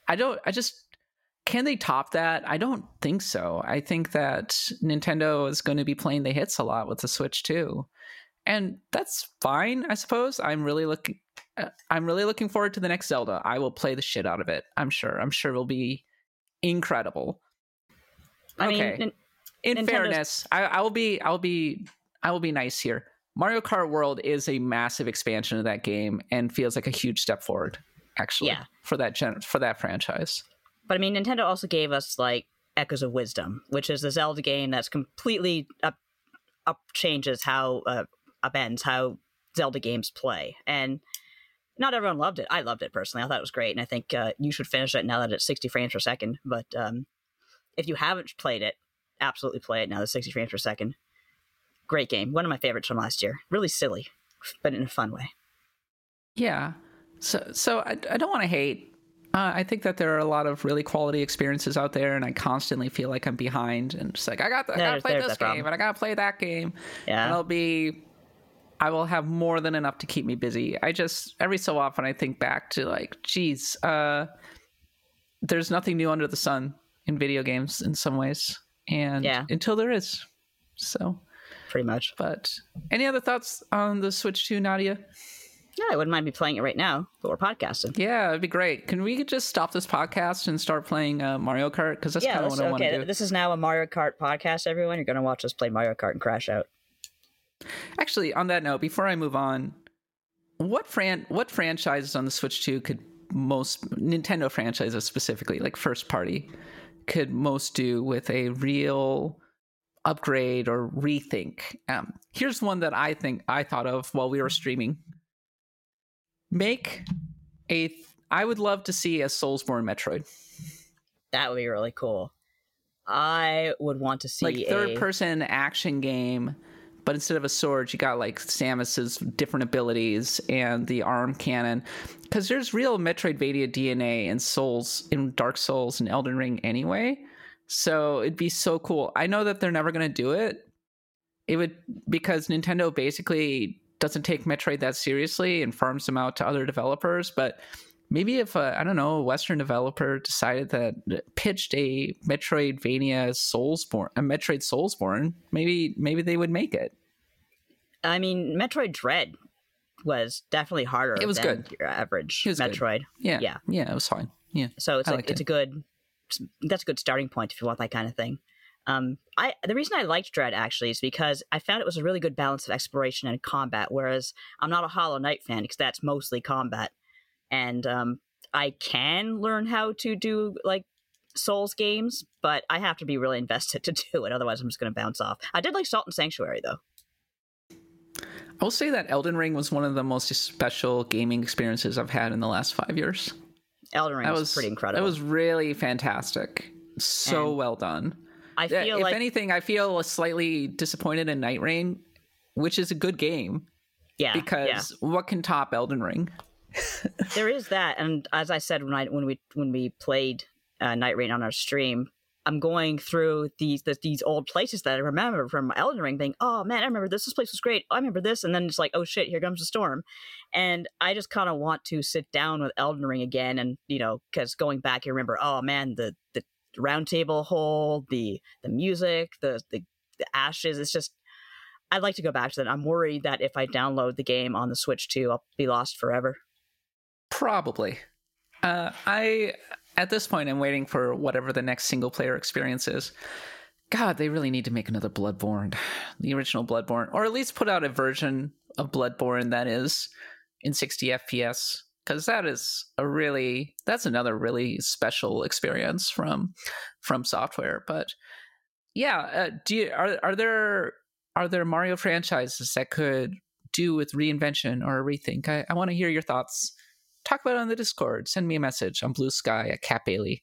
Can they top that? I don't think so. I think that Nintendo is going to be playing the hits a lot with the Switch too. And that's fine, I suppose. I'm really looking forward to the next Zelda. I will play the shit out of it. I'm sure it'll be incredible. Okay. In fairness, I will be nice here. Mario Kart World is a massive expansion of that game and feels like a huge step forward, actually, for that franchise. But I mean, Nintendo also gave us like Echoes of Wisdom, which is the Zelda game that's completely changes how upends how Zelda games play. And not everyone loved it. I loved it personally. I thought it was great, and I think you should finish it now that it's 60 frames per second. But if you haven't played it, absolutely play it now. That's 60 frames per second. Great game. One of my favorites from last year. Really silly, but in a fun way. Yeah. So I don't want to hate. I think that there are a lot of really quality experiences out there, and I constantly feel like I'm behind. And just like I gotta play this game, and I gotta play that game. Yeah. And I will have more than enough to keep me busy. I just every so often I think back to like, geez, there's nothing new under the sun in video games in some ways, and until there is, so pretty much. But any other thoughts on the Switch 2, Nadia? Yeah, I wouldn't mind me playing it right now, but we're podcasting. Yeah, it'd be great. Can we just stop this podcast and start playing Mario Kart? Because that's kind of what I want to do. This is now a Mario Kart podcast, everyone. You're going to watch us play Mario Kart and crash out. Actually, on that note, before I move on, what franchises on the Switch 2 could most, Nintendo franchises specifically, like first party, could most do with a real upgrade or rethink? Here's one that I thought of while we were streaming. I would love to see a Soulsborne Metroid. That would be really cool. I would want to see like third-person action game, but instead of a sword, you got like Samus's different abilities and the arm cannon. Because there's real Metroidvania DNA in Dark Souls and Elden Ring anyway. So it'd be so cool. I know that they're never going to do it. Because Nintendo basically doesn't take Metroid that seriously and farms them out to other developers. But maybe if a Western developer decided that pitched a Metroidvania Metroid Soulsborne, maybe they would make it. I mean, Metroid Dread was definitely harder. It was than good. Your average it was Metroid. Good. Yeah, it was fine. Yeah. So that's a good starting point if you want that kind of thing. The reason I liked Dread actually is because I found it was a really good balance of exploration and combat, whereas I'm not a Hollow Knight fan because that's mostly combat. And I can learn how to do like Souls games, but I have to be really invested to do it. Otherwise, I'm just going to bounce off. I did like Salt and Sanctuary though. I will say that Elden Ring was one of the most special gaming experiences I've had in the last 5 years. Elden Ring was pretty incredible. That was really fantastic. So well done. If anything, I feel slightly disappointed in Night Rain, which is a good game. Yeah. Because what can top Elden Ring? There is that, and as I said when we played Night Rain on our stream, I'm going through these old places that I remember from Elden Ring, being, oh man, I remember this place was great. I remember this, and then it's like, oh shit, here comes the storm, and I just kind of want to sit down with Elden Ring again, and because going back, you remember, oh man, the round table hole, the music, the ashes. It's just, I'd like to go back to that. I'm worried that if I download the game on the Switch 2, I'll be lost forever. Probably. At this point, I'm waiting for whatever the next single player experience is. God, they really need to make another Bloodborne, the original Bloodborne, or at least put out a version of Bloodborne that is in 60 FPS, because that's another really special experience from Software. But yeah, are there Mario franchises that could do with reinvention or a rethink? I want to hear your thoughts. Talk about it on the Discord. Send me a message on Blue Sky at Cat Bailey.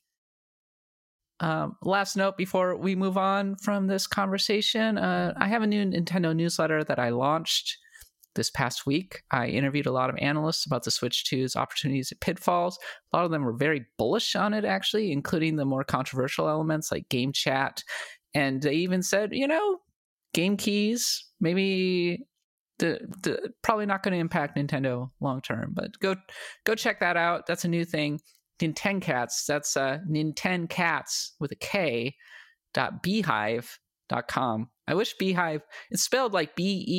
Last note before we move on from this conversation, I have a new Nintendo newsletter that I launched this past week. I interviewed a lot of analysts about the Switch 2's opportunities and pitfalls. A lot of them were very bullish on it, actually, including the more controversial elements like game chat. And they even said, game keys, maybe probably not going to impact Nintendo long term. But go check that out. That's a new thing. Nintencats, that's Nintencats with a K, .beehive.com. I wish Beehive, it's spelled like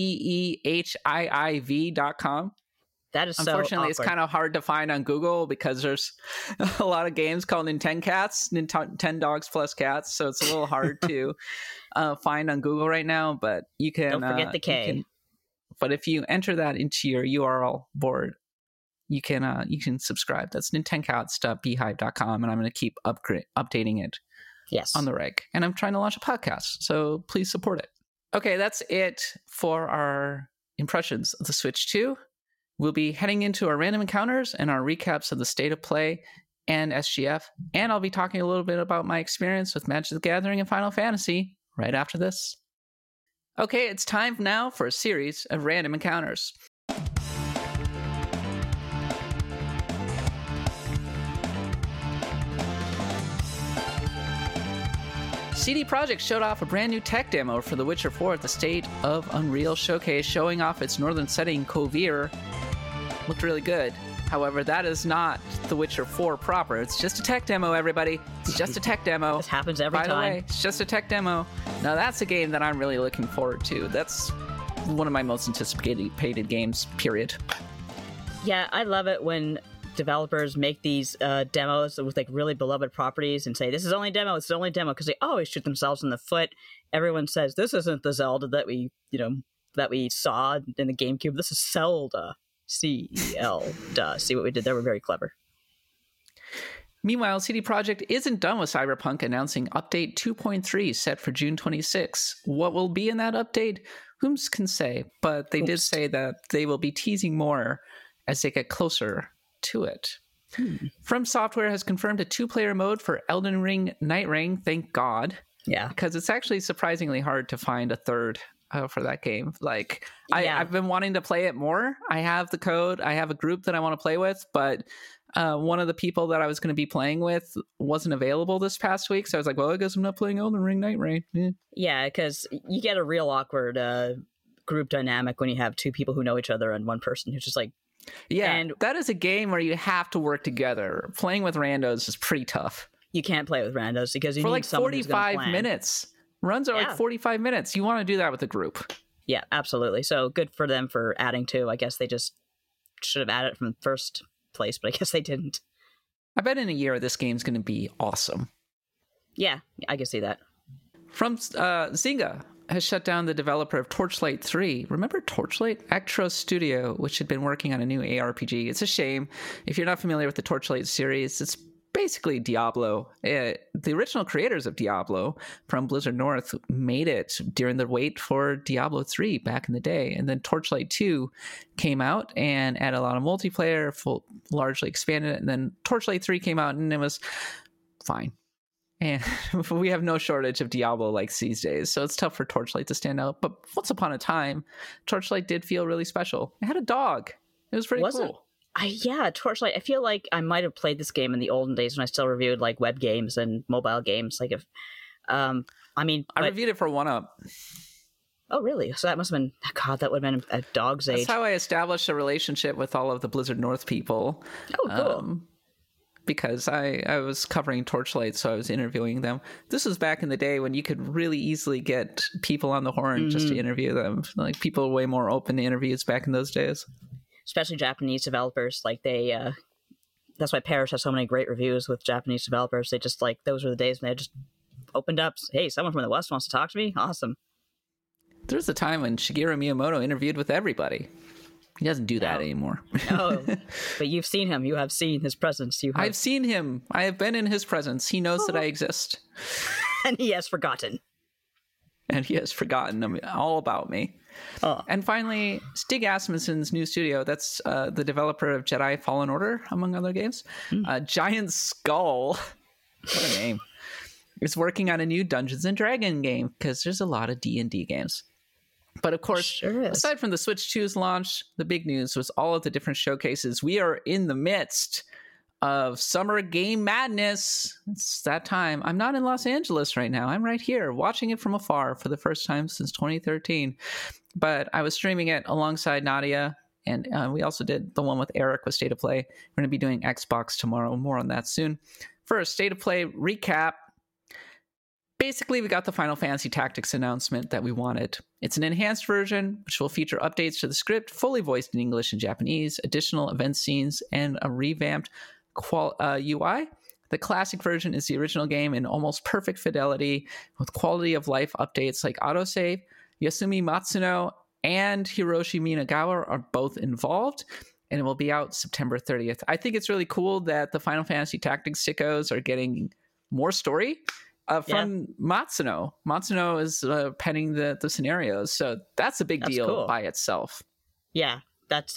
BEEHIIV.com. That is so unfortunately awkward. It's kind of hard to find on Google because there's a lot of games called Nintencats, 10 dogs plus cats, so it's a little hard to find on Google right now, but you can... Don't forget the K. But if you enter that into your URL board, you can subscribe. That's nintencats.beehive.com, and I'm going to keep updating it on the reg. And I'm trying to launch a podcast, so please support it. Okay, that's it for our impressions of the Switch 2. We'll be heading into our random encounters and our recaps of the State of Play and SGF, and I'll be talking a little bit about my experience with Magic the Gathering and Final Fantasy right after this. Okay, it's time now for a series of random encounters. CD Projekt showed off a brand new tech demo for The Witcher 4 at the State of Unreal Showcase, showing off its northern setting, Kovir. Looked really good. However, that is not The Witcher 4 proper. It's just a tech demo, everybody. It's just a tech demo. This happens every time. By the way, it's just a tech demo. Now, that's a game that I'm really looking forward to. That's one of my most anticipated games, period. Yeah, I love it when developers make these demos with like really beloved properties and say, this is only demo, it's the only demo, because they always shoot themselves in the foot. Everyone says, this isn't the Zelda that we saw in the GameCube. This is Zelda. C-E-L-D-A. See what we did there? We're very clever. Meanwhile, CD Projekt isn't done with Cyberpunk, announcing Update 2.3 set for June 26. What will be in that update? Whom can say? But they did say that they will be teasing more as they get closer to it. From Software has confirmed a 2-player mode for Elden Ring Night Ring. Thank God. Yeah. Because it's actually surprisingly hard to find a third for that game. I've been wanting to play it more. I have the code. I have a group that I want to play with, but one of the people that I was going to be playing with wasn't available this past week. So I was like, well, I guess I'm not playing Elden Ring Night Ring. Yeah, because you get a real awkward group dynamic when you have two people who know each other and one person who's just like... Yeah, and that is a game where you have to work together. Playing with randos is pretty tough. You can't play with randos because you need like someone 45 minutes. Runs are like 45 minutes. You want to do that with a group. Yeah, absolutely. So good for them for adding to. I guess they just should have added it from the first place, but I guess they didn't. I bet in a year this game's going to be awesome. Yeah, I can see that. From Zynga has shut down the developer of Torchlight 3. Remember Torchlight? Actros Studio, which had been working on a new ARPG. It's a shame. If you're not familiar with the Torchlight series, it's basically Diablo. The original creators of Diablo from Blizzard North made it during the wait for Diablo 3 back in the day. And then Torchlight 2 came out and added a lot of multiplayer, largely expanded it. And then Torchlight 3 came out and it was fine. And we have no shortage of Diablo likes these days, so it's tough for Torchlight to stand out. But once upon a time, Torchlight did feel really special. It had a dog. It was pretty cool. Torchlight. I feel like I might have played this game in the olden days when I still reviewed like web games and mobile games. Like, I reviewed it for 1UP. Oh, really? So that must have been, God, that would have been a dog's age. That's how I established a relationship with all of the Blizzard North people. Oh, cool. Because I was covering Torchlight, so I was interviewing them. This was back in the day when you could really easily get people on the horn just to interview them. Like, people were way more open to interviews back in those days. Especially Japanese developers. Like, that's why Parrish has so many great reviews with Japanese developers. They just, like, those were the days when they just opened up. Hey, someone from the West wants to talk to me. Awesome. There was a time when Shigeru Miyamoto interviewed with everybody. He doesn't do that anymore. No, but you've seen him. You have seen his presence. I've seen him. I have been in his presence. He knows that I exist. And he has forgotten. And he has forgotten all about me. Oh. And finally, Stig Asmussen's new studio, that's the developer of Jedi Fallen Order, among other games. Giant Skull, what a name, is working on a new Dungeons & Dragons game, because there's a lot of D&D games. But of course, aside from the Switch 2's launch, the big news was all of the different showcases. We are in the midst of Summer Game Madness. It's that time. I'm not in Los Angeles right now. I'm right here watching it from afar for the first time since 2013. But I was streaming it alongside Nadia, and we also did the one with Eric with State of Play. We're going to be doing Xbox tomorrow. More on that soon. First, State of Play recap. Basically, we got the Final Fantasy Tactics announcement that we wanted. It's an enhanced version, which will feature updates to the script, fully voiced in English and Japanese, additional event scenes, and a revamped UI. The classic version is the original game in almost perfect fidelity, with quality of life updates like autosave. Yasumi Matsuno and Hiroshi Minagawa are both involved, and it will be out September 30th. I think it's really cool that the Final Fantasy Tactics sickos are getting more story from Matsuno. Matsuno is penning the scenarios, so that's a big deal by itself. Yeah, that's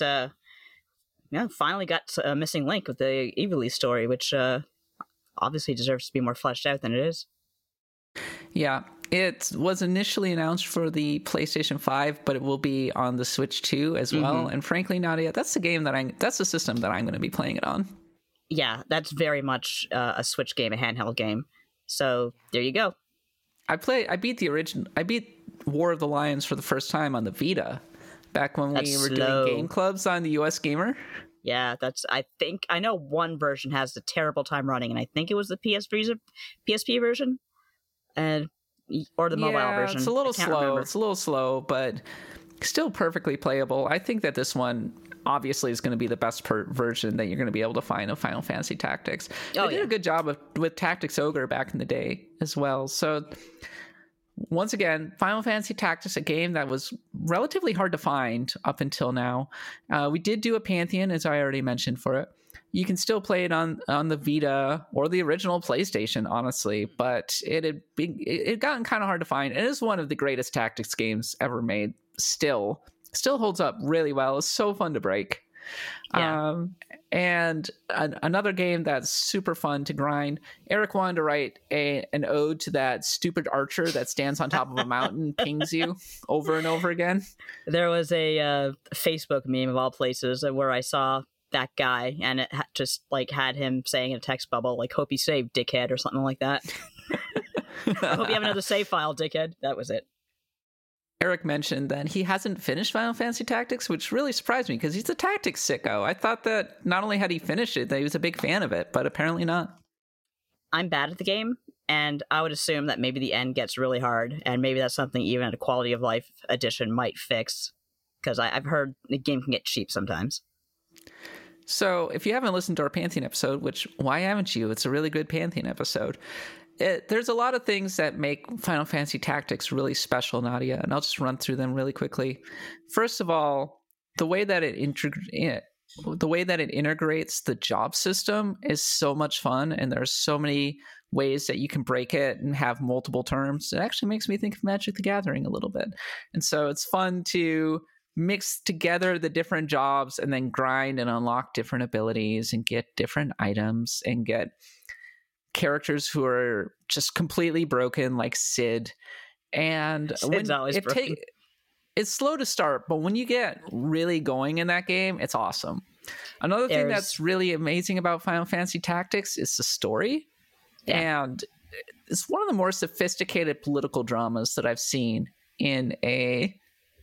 finally got a missing link with the Evoli story, which obviously deserves to be more fleshed out than it is. Yeah, it was initially announced for the PlayStation 5, but it will be on the Switch 2 as well. And frankly, Nadia, that's the system that I'm going to be playing it on. Yeah, that's very much a Switch game, a handheld game. So there you go. I beat War of the Lions for the first time on the Vita back when we were doing game clubs on the US Gamer. Yeah, I know one version has a terrible time running, and I think it was the PSP version, or the mobile version. It's a little slow. Remember. It's a little slow, but still perfectly playable. I think that this one obviously is going to be the best version that you're going to be able to find of Final Fantasy Tactics. They did a good job with Tactics Ogre back in the day as well. So once again, Final Fantasy Tactics, a game that was relatively hard to find up until now. We did do a Pantheon, as I already mentioned, for it. You can still play it on the Vita or the original PlayStation, honestly, but it had gotten kind of hard to find. It is one of the greatest tactics games ever made. Still holds up really well. It's so fun to break. Yeah. And another game that's super fun to grind. Eric wanted to write an ode to that stupid archer that stands on top of a mountain, pings you over and over again. There was a Facebook meme of all places where I saw that guy, and it just had him saying in a text bubble, hope you saved, dickhead, or something like that. I hope you have another save file, dickhead. That was it. Eric mentioned that he hasn't finished Final Fantasy Tactics, which really surprised me because he's a tactics sicko. I thought that not only had he finished it, that he was a big fan of it, but apparently not. I'm bad at the game, and I would assume that maybe the end gets really hard, and maybe that's something even a quality of life edition might fix, because I've heard the game can get cheap sometimes. So if you haven't listened to our Pantheon episode, which why haven't you? It's a really good Pantheon episode. There's a lot of things that make Final Fantasy Tactics really special, Nadia, and I'll just run through them really quickly. First of all, the way that it integrates the job system is so much fun, and there's so many ways that you can break it and have multiple terms. It actually makes me think of Magic the Gathering a little bit. And so it's fun to mix together the different jobs and then grind and unlock different abilities and get different items and get characters who are just completely broken, like Sid. And it's slow to start, but when you get really going in that game, it's awesome. Another thing that's really amazing about Final Fantasy Tactics is the story. Yeah. And it's one of the more sophisticated political dramas that I've seen in a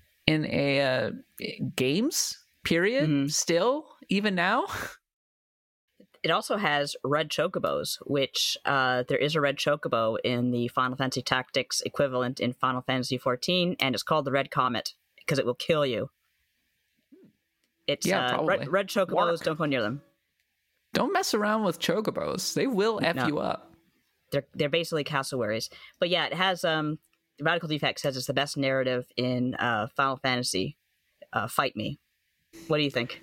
games period, still, even now. It also has red chocobos, which there is a red chocobo in the Final Fantasy Tactics equivalent in Final Fantasy XIV, and it's called the Red Comet because it will kill you. It's red chocobos. Don't go near them. Don't mess around with chocobos. They will F you up. they're basically cassowaries. But yeah, it has Radical Defect says it's the best narrative in Final Fantasy. Fight Me. What do you think?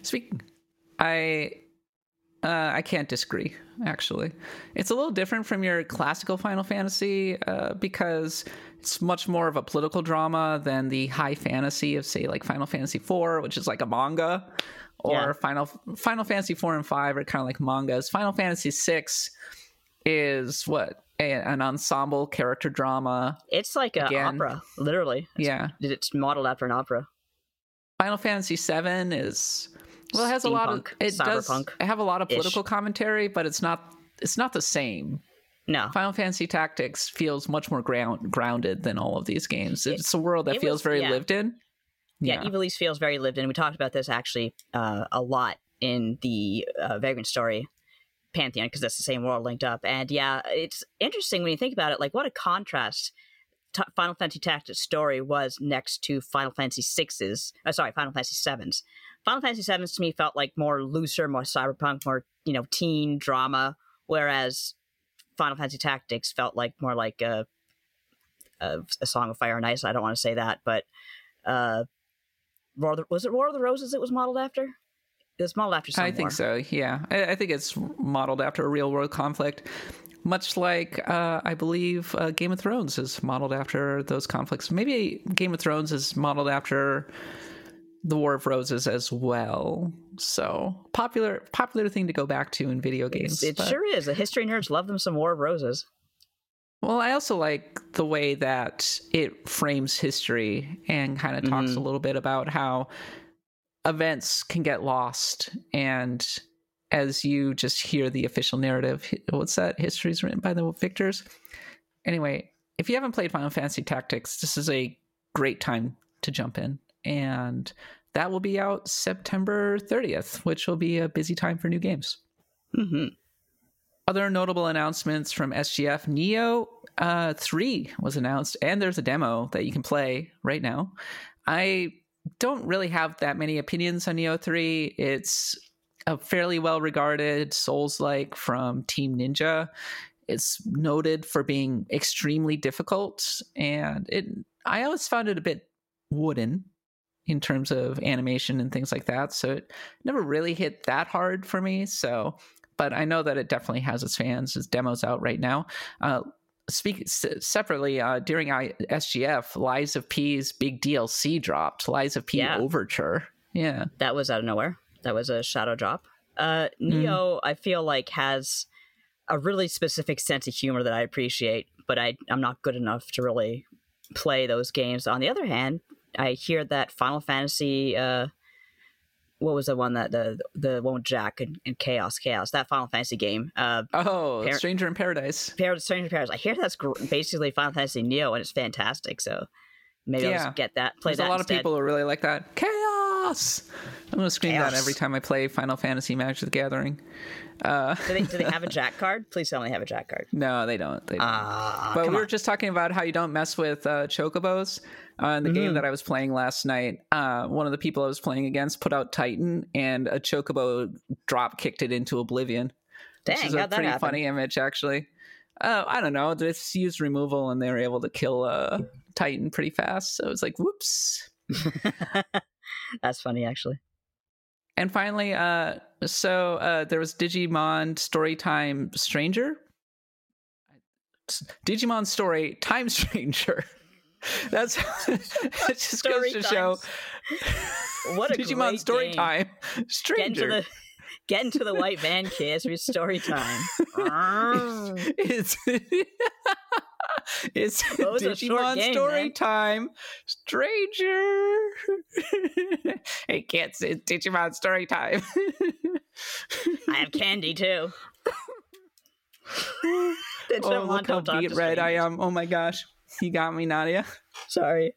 I can't disagree, actually. It's a little different from your classical Final Fantasy because it's much more of a political drama than the high fantasy of, say, like Final Fantasy IV, which is like a manga, or Final Fantasy IV and V are kind of like mangas. Final Fantasy VI is an ensemble character drama. It's like an opera, literally. It's modeled after an opera. Final Fantasy VII is... Well, it has cyberpunk. Does have a lot of political commentary, but it's not the same. No. Final Fantasy Tactics feels much more grounded than all of these games. It's a world that feels very lived in. Yeah, Evil East feels very lived in. We talked about this actually a lot in the Vagrant Story Pantheon, because that's the same world linked up. And yeah, it's interesting when you think about it, like what a contrast Final Fantasy Tactics story was next to Final Fantasy VI's. Final Fantasy VII's. Final Fantasy VII to me felt like more looser, more cyberpunk, more teen drama, whereas Final Fantasy Tactics felt like more like a Song of Fire and Ice. I don't want to say that, but was it War of the Roses it was modeled after? It was modeled after some I think so, yeah. I think it's modeled after a real world conflict, much like I believe Game of Thrones is modeled after those conflicts. Maybe Game of Thrones is modeled after the War of Roses as well. So popular thing to go back to in video games. It sure is. The history nerds love them some War of Roses. Well, I also like the way that it frames history and kind of talks a little bit about how events can get lost. And as you just hear the official narrative, what's that? History is written by the victors. Anyway, if you haven't played Final Fantasy Tactics, this is a great time to jump in. And that will be out September 30th, which will be a busy time for new games. Mm-hmm. Other notable announcements from SGF, Nioh 3 was announced, and there's a demo that you can play right now. I don't really have that many opinions on Nioh 3. It's a fairly well-regarded Souls-like from Team Ninja. It's noted for being extremely difficult, and I always found it a bit wooden in terms of animation and things like that. So it never really hit that hard for me. But I know that it definitely has its fans. Its demo's out right now. Separately, during SGF, Lies of P's big DLC dropped. Lies of P Overture. Yeah. That was out of nowhere. That was a shadow drop. Nioh, I feel like, has a really specific sense of humor that I appreciate, but I'm not good enough to really play those games. On the other hand, I hear that Final Fantasy, what was the one that the one with Jack and Chaos, that Final Fantasy game? Stranger in Paradise. Stranger in Paradise. I hear that's basically Final Fantasy Neo, and it's fantastic. So maybe I'll just get that. Play There's that. A lot instead. of people who really like that. Chaos. I'm gonna scream that every time I play Final Fantasy Magic the Gathering. Do they have a Jack card? Please tell me they have a Jack card. No, they don't. But we were just talking about how you don't mess with chocobos. In the game that I was playing last night, one of the people I was playing against put out Titan, and a chocobo drop kicked it into oblivion. Dang, which is a pretty funny image, actually. I don't know. They just used removal, and they were able to kill Titan pretty fast. So it was like, whoops. That's funny, actually. And finally, there was Digimon Storytime Stranger. Digimon Story Time Stranger. That's it. Just goes to show what a Digimon great Story game. Time Stranger. Get into the white van, kids. It's story time. It's Digimon Story Time Stranger. Hey kids, it's Digimon Story Time. I have candy too. Look how beat red I am. Oh my gosh. You got me, Nadia. Sorry.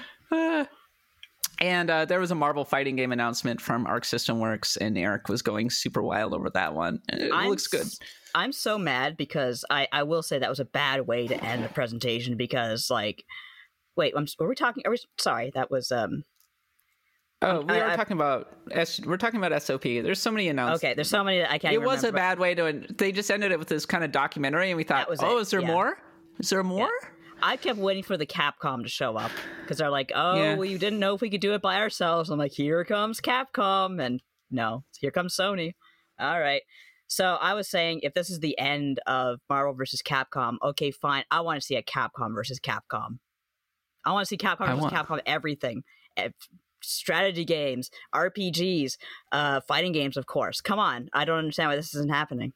And there was a Marvel fighting game announcement from Arc System Works, and Eric was going super wild over that one. It looks good. I'm so mad because I will say that was a bad way to end the presentation because, like, wait, were we talking? Sorry, that was Oh, we're talking about SOP. There's so many announcements. Okay, there's so many that I can't. It even was remember. a bad way to. They just ended it with this kind of documentary, and we thought, is there more? Is there more? Yeah. I kept waiting for the Capcom to show up because they're like, we didn't know if we could do it by ourselves. I'm like, here comes Capcom, and no, here comes Sony. All right. So I was saying, if this is the end of Marvel versus Capcom, okay, fine. I want to see a Capcom versus Capcom. I want to see Capcom versus Capcom everything. Strategy games, RPGs, fighting games, of course. Come on. I don't understand why this isn't happening.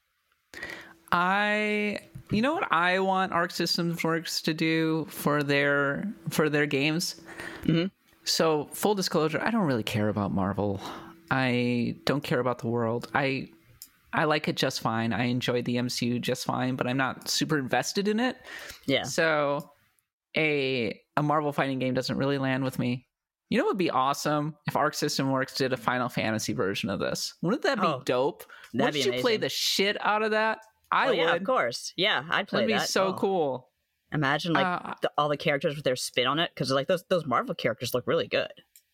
You know what I want Arc Systems Works to do for their games? Mm-hmm. So, full disclosure, I don't really care about Marvel. I don't care about the world. I like it just fine. I enjoy the MCU just fine, but I'm not super invested in it. Yeah. So, a Marvel fighting game doesn't really land with me. You know what would be awesome if Arc System Works did a Final Fantasy version of this? Wouldn't that be dope? Wouldn't you play the shit out of that? I would. Yeah, of course. Yeah, I'd play that. That'd be so cool. Imagine all the characters with their spin on it, because like those Marvel characters look really good.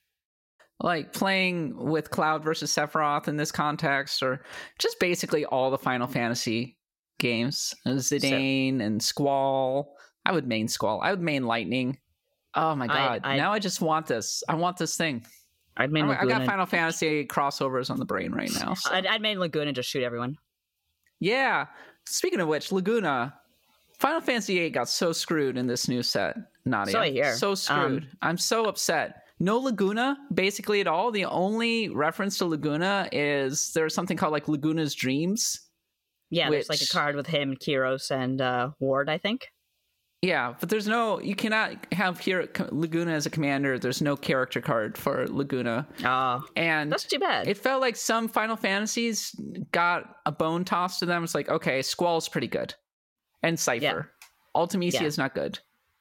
Like playing with Cloud versus Sephiroth in this context, or just basically all the Final Fantasy games. Zidane and Squall. I would main Squall. I would main Lightning. Oh my god! Now I just want this. I want this thing. I got Final Fantasy crossovers on the brain right now. So. I'd main Laguna and just shoot everyone. Yeah. Speaking of which, Laguna, Final Fantasy VIII got so screwed in this new set. Nadia. So I hear. So screwed. I'm so upset. No Laguna, basically at all. The only reference to Laguna is there's something called like Laguna's Dreams. Yeah, there's like a card with him, Kyros, and Ward, I think. Yeah, but you cannot have Laguna as a commander. There's no character card for Laguna. And that's too bad. It felt like some Final Fantasies got a bone tossed to them. It's like, okay, Squall's pretty good. And Cypher. Yeah. Ultimecia is not good.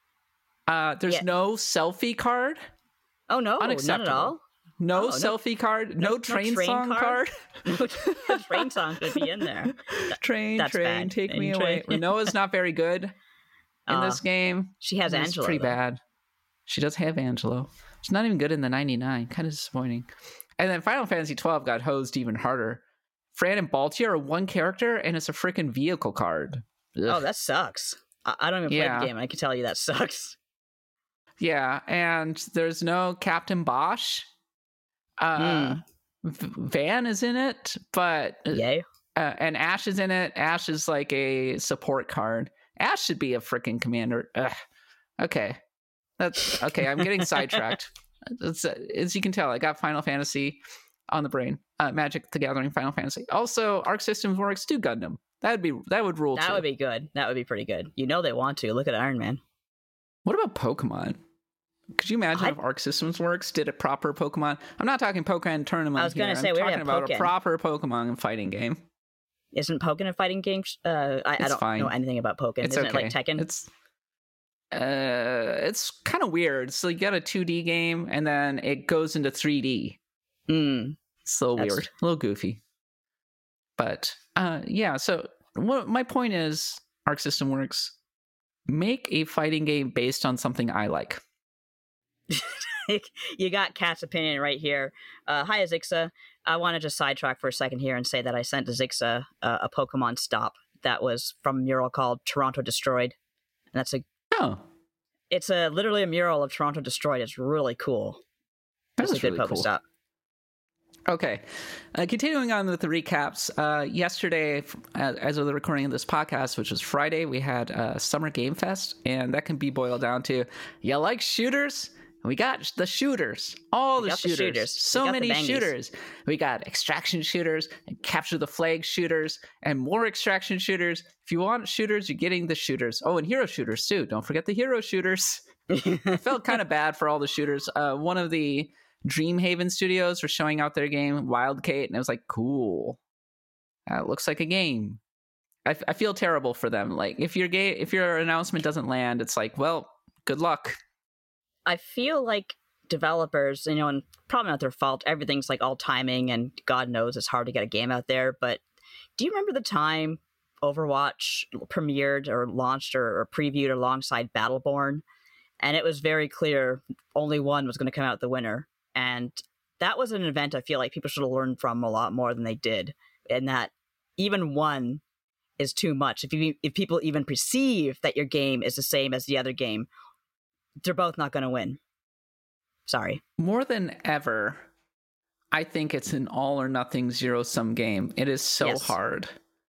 There's no selfie card. Oh, no, unacceptable. Not at all. No selfie card. No train song card. No train song could be in there. Train, take me away. Renoa's not very good. In this game, she has Angelo. It's pretty bad. She does have Angelo. She's not even good in the 99. Kind of disappointing. And then Final Fantasy 12 got hosed even harder. Fran and Baltia are one character, and it's a freaking vehicle card. Ugh. Oh, that sucks. I don't even play the game. I can tell you that sucks. Yeah, and there's no Captain Bosch. Van is in it, but and Ash is in it. Ash is like a support card. Ash should be a freaking commander. Ugh. Okay. That's okay. I'm getting sidetracked. As you can tell, I got Final Fantasy on the brain. Magic the Gathering Final Fantasy. Also, Arc Systems Works do Gundam. That would rule. That would be good. That would be pretty good. You know they want to. Look at Iron Man. What about Pokemon? Could you imagine if Arc Systems Works did a proper Pokemon? I'm not talking Pokemon tournament. I was going to say, I'm we're talking about a proper Pokemon fighting game. Isn't Pokken a fighting game? I don't know anything about Pokken. Isn't it like Tekken? It's kind of weird. So you got a 2D game, and then it goes into 3D. It's a little weird, a little goofy. But yeah. So my point is, Arc System Works, make a fighting game based on something I like. You got Cat's opinion right here. Hi, Azixa. I want to just sidetrack for a second here and say that I sent Azixa a Pokemon stop that was from a mural called Toronto Destroyed. And that's it's literally a mural of Toronto Destroyed. It's really cool. That's a good really cool. Pokestop. Okay. Continuing on with the recaps. Yesterday, as of the recording of this podcast, which was Friday, we had Summer Game Fest, and that can be boiled down to, you like shooters? We got the shooters, all the shooters, so many shooters. We got extraction shooters and capture the flag shooters and more extraction shooters. If you want shooters, you're getting the shooters. Oh, and hero shooters too. Don't forget the hero shooters. I felt kind of bad for all the shooters. One of the Dreamhaven studios were showing out their game, Wildcate, and I was like, cool. That looks like a game. I feel terrible for them. Like, if your announcement doesn't land, it's like, well, good luck. I feel like developers, and probably not their fault, everything's like all timing, and God knows it's hard to get a game out there, but do you remember the time Overwatch premiered or launched or previewed alongside Battleborn? And it was very clear only one was going to come out the winner. And that was an event I feel like people should have learned from a lot more than they did. And that even one is too much. If people even perceive that your game is the same as the other game, they're both not going to win. Sorry. More than ever, I think it's an all or nothing zero-sum game. It is so hard.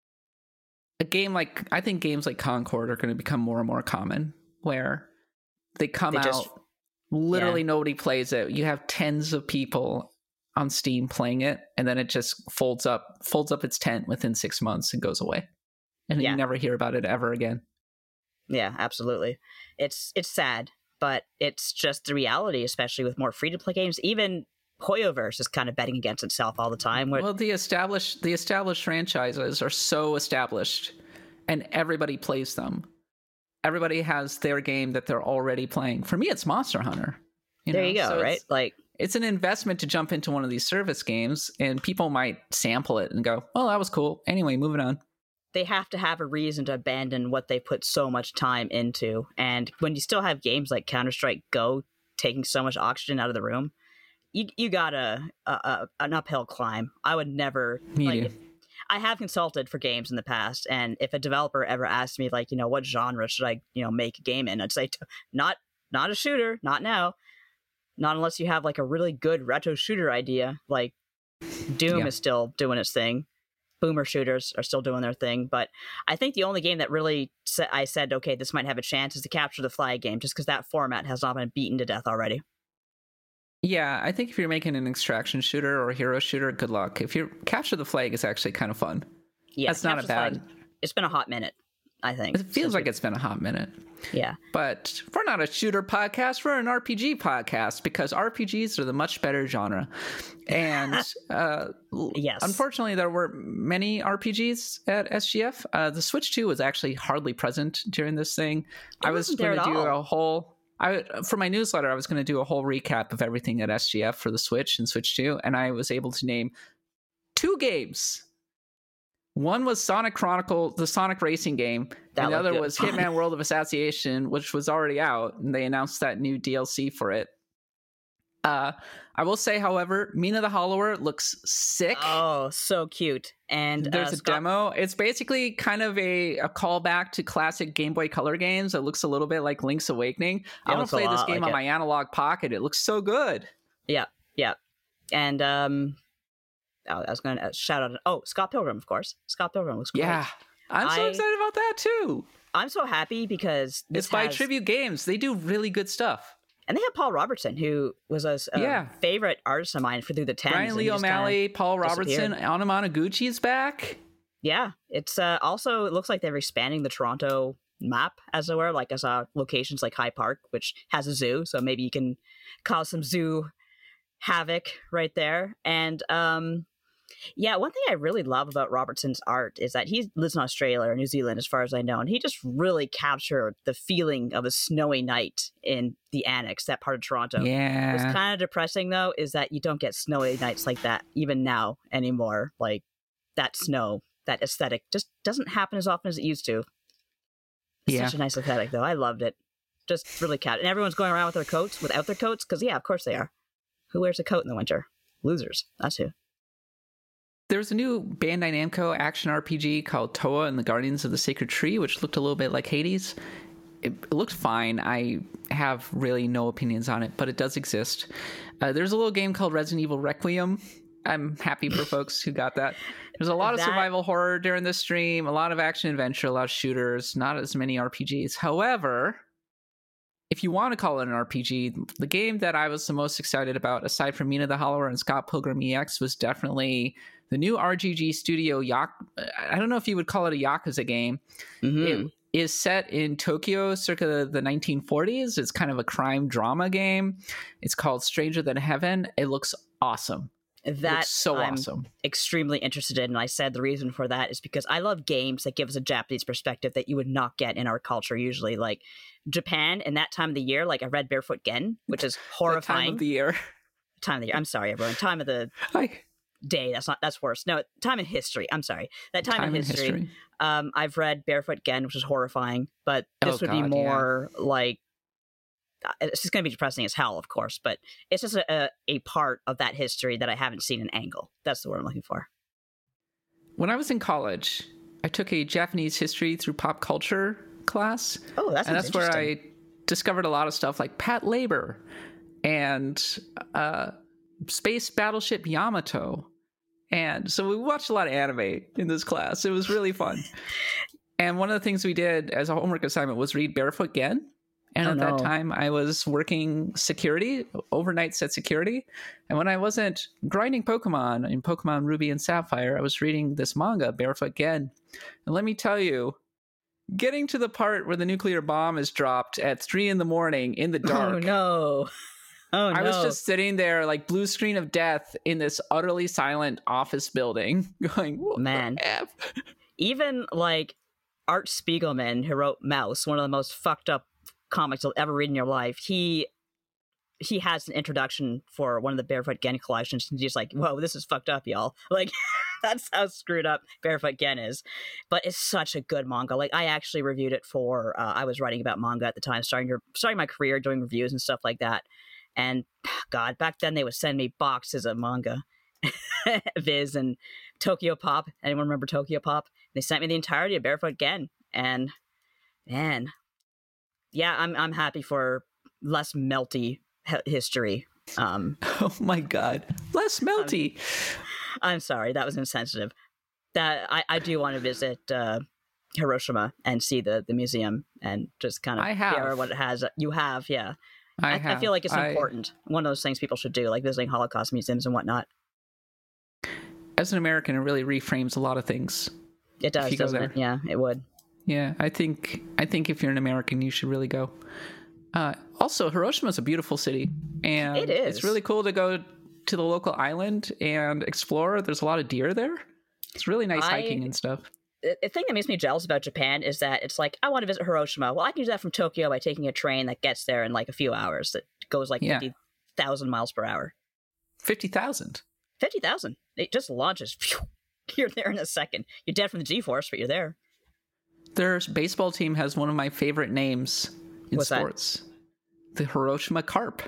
I think games like Concord are going to become more and more common, where they come out, literally nobody plays it. You have tens of people on Steam playing it, and then it just folds up its tent within 6 months and goes away. And you never hear about it ever again. Yeah, absolutely. It's sad, but it's just the reality, especially with more free-to-play games. Even Hoyoverse is kind of betting against itself all the time. Well, the established franchises are so established, and everybody plays them. Everybody has their game that they're already playing. For me, it's Monster Hunter. There you go, so right? It's an investment to jump into one of these service games, and people might sample it and go, "Oh, that was cool." Anyway, moving on. They have to have a reason to abandon what they put so much time into. And when you still have games like Counter-Strike Go taking so much oxygen out of the room, you got an uphill climb. I would never... I have consulted for games in the past, and if a developer ever asked me, what genre should I, make a game in, I'd say, not a shooter, not now. Not unless you have, a really good retro shooter idea. Doom is still doing its thing. Boomer shooters are still doing their thing, but I think the only game that really I said, okay, this might have a chance is the Capture the Flag game, just because that format has not been beaten to death already. Yeah, I think if you're making an extraction shooter or a hero shooter, good luck. If you Capture the Flag is actually kind of fun. Yeah, that's not a bad. It's been a hot minute, I think. It feels like it's been a hot minute. Yeah. But we're not a shooter podcast, we're an RPG podcast, because RPGs are the much better genre. And yes, unfortunately, there were many RPGs at SGF. The Switch 2 was actually hardly present during this thing. I was going to do a whole... for my newsletter, I was going to do a whole recap of everything at SGF for the Switch and Switch 2, and I was able to name 2 games. One was Sonic Chronicle, the Sonic racing game, and the other was Hitman World of Assassination, which was already out, and they announced that new DLC for it. I will say, however, Mina the Hollower looks sick. Oh, so cute. And there's a demo. It's basically kind of a callback to classic Game Boy Color games. It looks a little bit like Link's Awakening. I want to play this game on my Analog Pocket. It looks so good. Yeah. And I was going to shout out. Scott Pilgrim, of course. Scott Pilgrim looks great. Yeah, I'm so excited about that too. I'm so happy because it's by Tribute Games. They do really good stuff. And they have Paul Robertson, who was a favorite artist of mine through the 10s. Brian Lee O'Malley, Paul Robertson, Anna Monoguchi's back. Yeah. It's also, it looks like they're expanding the Toronto map, as it were. I saw locations like High Park, which has a zoo, so maybe you can cause some zoo havoc right there. And one thing I really love about Robertson's art is that he lives in Australia or New Zealand, as far as I know, and he just really captured the feeling of a snowy night in the Annex, that part of Toronto. Yeah. What's kind of depressing, though, is that you don't get snowy nights like that even now anymore. That snow, that aesthetic just doesn't happen as often as it used to. It's such a nice aesthetic, though. I loved it. Just really cat. And everyone's going around with their coats, without their coats, because, of course they are. Who wears a coat in the winter? Losers. That's who. There's a new Bandai Namco action RPG called Toa and the Guardians of the Sacred Tree, which looked a little bit like Hades. It looked fine. I have really no opinions on it, but it does exist. There's a little game called Resident Evil Requiem. I'm happy for folks who got that. There's a lot of survival horror during this stream, a lot of action adventure, a lot of shooters, not as many RPGs. However, if you want to call it an RPG, the game that I was the most excited about, aside from Mina the Hollower and Scott Pilgrim EX, was definitely the new RGG Studio I don't know if you would call it a Yakuza game. Mm-hmm. It is set in Tokyo circa the 1940s. It's kind of a crime drama game. It's called Stranger Than Heaven. It looks awesome. That's so awesome. Extremely interested in. And I said the reason for that is because I love games that give us a Japanese perspective that you would not get in our culture usually. Like Japan in that time of the year, I read Barefoot Gen, which is horrifying. Time of the year. I'm sorry, everyone. Time of the day. That's worse. No, time in history. I'm sorry. That time in history. I've read Barefoot Gen, which is horrifying, but this would be more like it's just going to be depressing as hell, of course, but it's just a part of that history that I haven't seen an angle. That's the word I'm looking for. When I was in college, I took a Japanese history through pop culture class. Oh, that's where I discovered a lot of stuff like Pat Labor and Space Battleship Yamato. And so we watched a lot of anime in this class. It was really fun. And one of the things we did as a homework assignment was read Barefoot Gen. And that time I was working security, overnight set security. And when I wasn't grinding Pokemon in Pokemon Ruby and Sapphire, I was reading this manga, Barefoot Gen. And let me tell you, getting to the part where the nuclear bomb is dropped at 3 a.m. in the dark. Oh, no. I was just sitting there like blue screen of death in this utterly silent office building going, what man. the F? Even like Art Spiegelman, who wrote Mouse, one of the most fucked up comics you'll ever read in your life, he has an introduction for one of the Barefoot Gen collections, and he's like, whoa, this is fucked up, y'all. Like, that's how screwed up Barefoot Gen is. But it's such a good manga. Like, I actually reviewed it for I was writing about manga at the time, starting my career doing reviews and stuff like that. And God, back then they would send me boxes of manga. Viz and Tokyo Pop. Anyone remember Tokyo Pop? They sent me the entirety of Barefoot Gen, and man, yeah, I'm happy for less melty history. Oh my God, less melty. I'm sorry, that was insensitive. That I do want to visit Hiroshima and see the museum and just kind of hear what it has. You have, yeah. I feel like it's important. One of those things people should do, like visiting Holocaust museums and whatnot. As an American, it really reframes a lot of things. It does, doesn't it? Yeah, it would. Yeah, I think if you're an American, you should really go. Also, Hiroshima is a beautiful city, and it is. It's really cool to go to the local island and explore. There's a lot of deer there. It's really nice hiking and stuff. The thing that makes me jealous about Japan is that it's like, I want to visit Hiroshima. Well, I can do that from Tokyo by taking a train that gets there in like a few hours. That goes like 50,000 miles per hour. 50,000? 50,000. It just launches. Phew, you're there in a second. You're dead from the G-force, but you're there. Their baseball team has one of my favorite names in sports. The Hiroshima Carp.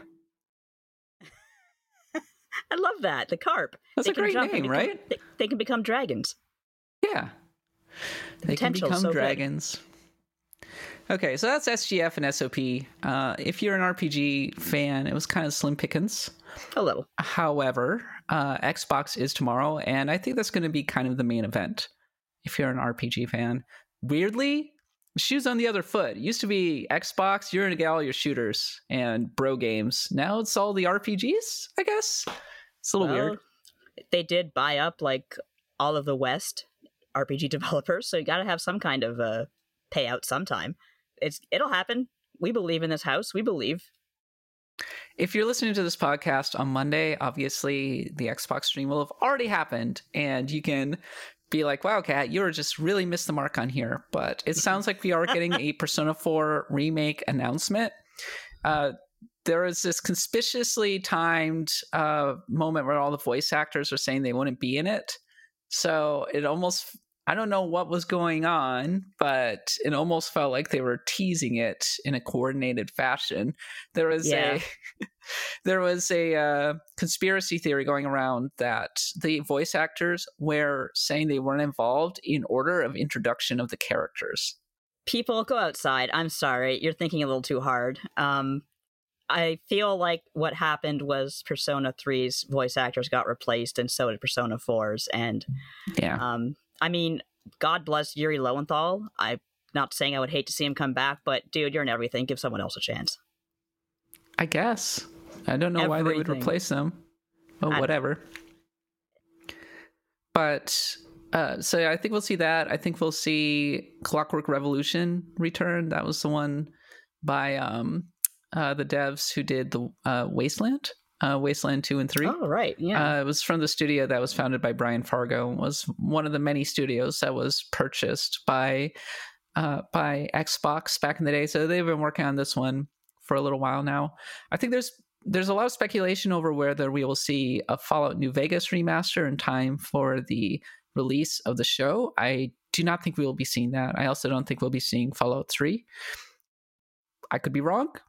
I love that. The Carp. That's a great name, right? They can become dragons. Yeah. They can become dragons. Okay, so that's SGF and SOP. If you're an RPG fan, it was kind of slim pickings. A little. However, Xbox is tomorrow, and I think that's going to be kind of the main event if you're an RPG fan. Weirdly, shoes on the other foot. It used to be Xbox, you're going to get all your shooters and bro games. Now it's all the RPGs, I guess. It's a little weird. They did buy up like all of the West RPG developers, so you got to have some kind of payout sometime. It'll happen. We believe in this house. We believe. If you're listening to this podcast on Monday, obviously the Xbox stream will have already happened, and you can be like, wow, Kat, you just really missed the mark on here. But it sounds like we are getting a Persona 4 remake announcement. There was this conspicuously timed moment where all the voice actors are saying they wouldn't be in it. So it almost, I don't know what was going on, but it almost felt like they were teasing it in a coordinated fashion. There was a conspiracy theory going around that the voice actors were saying they weren't involved in order of introduction of the characters. People, go outside. I'm sorry. You're thinking a little too hard. I feel like what happened was Persona 3's voice actors got replaced, and so did Persona 4's. And I mean, God bless Yuri Lowenthal. I'm not saying I would hate to see him come back, but dude, you're in everything. Give someone else a chance. I guess. I don't know why they would replace them. Oh, whatever. But so I think we'll see that. I think we'll see Clockwork Revolution return. That was the one by the devs who did the Wasteland 2 and 3. Oh, right. Yeah. It was from the studio that was founded by Brian Fargo. It was one of the many studios that was purchased by Xbox back in the day. So they've been working on this one for a little while now. I think there's a lot of speculation over whether we will see a Fallout New Vegas remaster in time for the release of the show. I do not think we will be seeing that. I also don't think we'll be seeing Fallout 3. I could be wrong.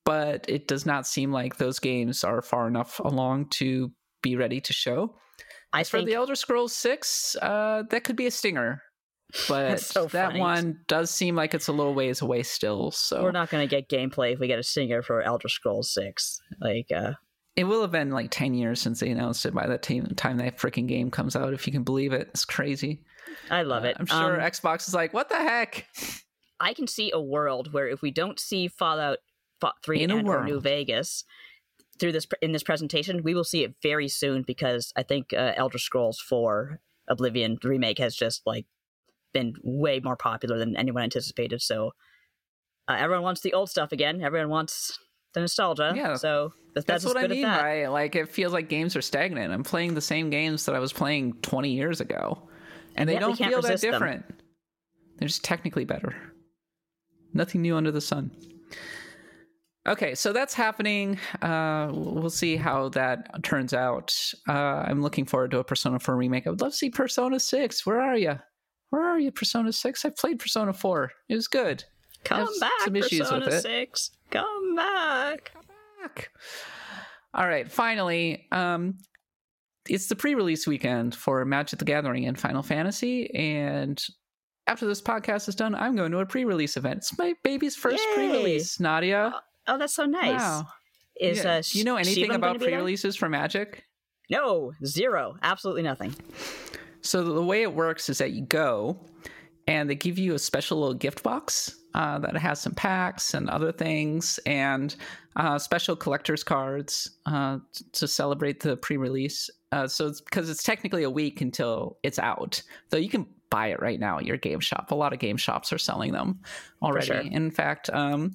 but it does not seem like those games are far enough along to be ready to show. As for the Elder Scrolls 6, that could be a stinger. But that one does seem like it's a little ways away still. So we're not going to get gameplay if we get a stinger for Elder Scrolls 6. It will have been like 10 years since they announced it by the time that freaking game comes out, if you can believe it. It's crazy. I love it. I'm sure Xbox is like, what the heck? I can see a world where if we don't see Fallout 3 and or New Vegas in this presentation, we will see it very soon, because I think Elder Scrolls 4 Oblivion remake has just been way more popular than anyone anticipated. So everyone wants the old stuff again. Everyone wants the nostalgia. Yeah, so that's what I mean, right? Like, it feels like games are stagnant. I'm playing the same games that I was playing 20 years ago, and they don't feel that different. They're just technically better. Nothing new under the sun. Okay, so that's happening. We'll see how that turns out. I'm looking forward to a Persona 4 remake. I would love to see Persona 6. Where are you? Where are you, Persona 6? I played Persona 4. It was good. Come back, some issues Persona with it. 6. Come back. Come back. All right, finally, it's the pre-release weekend for Magic the Gathering and Final Fantasy, and after this podcast is done, I'm going to a pre-release event. It's my baby's first pre-release, Nadia. Oh, that's so nice. Wow. Do you know anything about pre-releases for Magic? No, zero. Absolutely nothing. So the way it works is that you go, and they give you a special little gift box that has some packs and other things, and special collector's cards to celebrate the pre-release. So it's because it's technically a week until it's out, though you can buy it right now at your game shop. A lot of game shops are selling them already. Sure. In fact,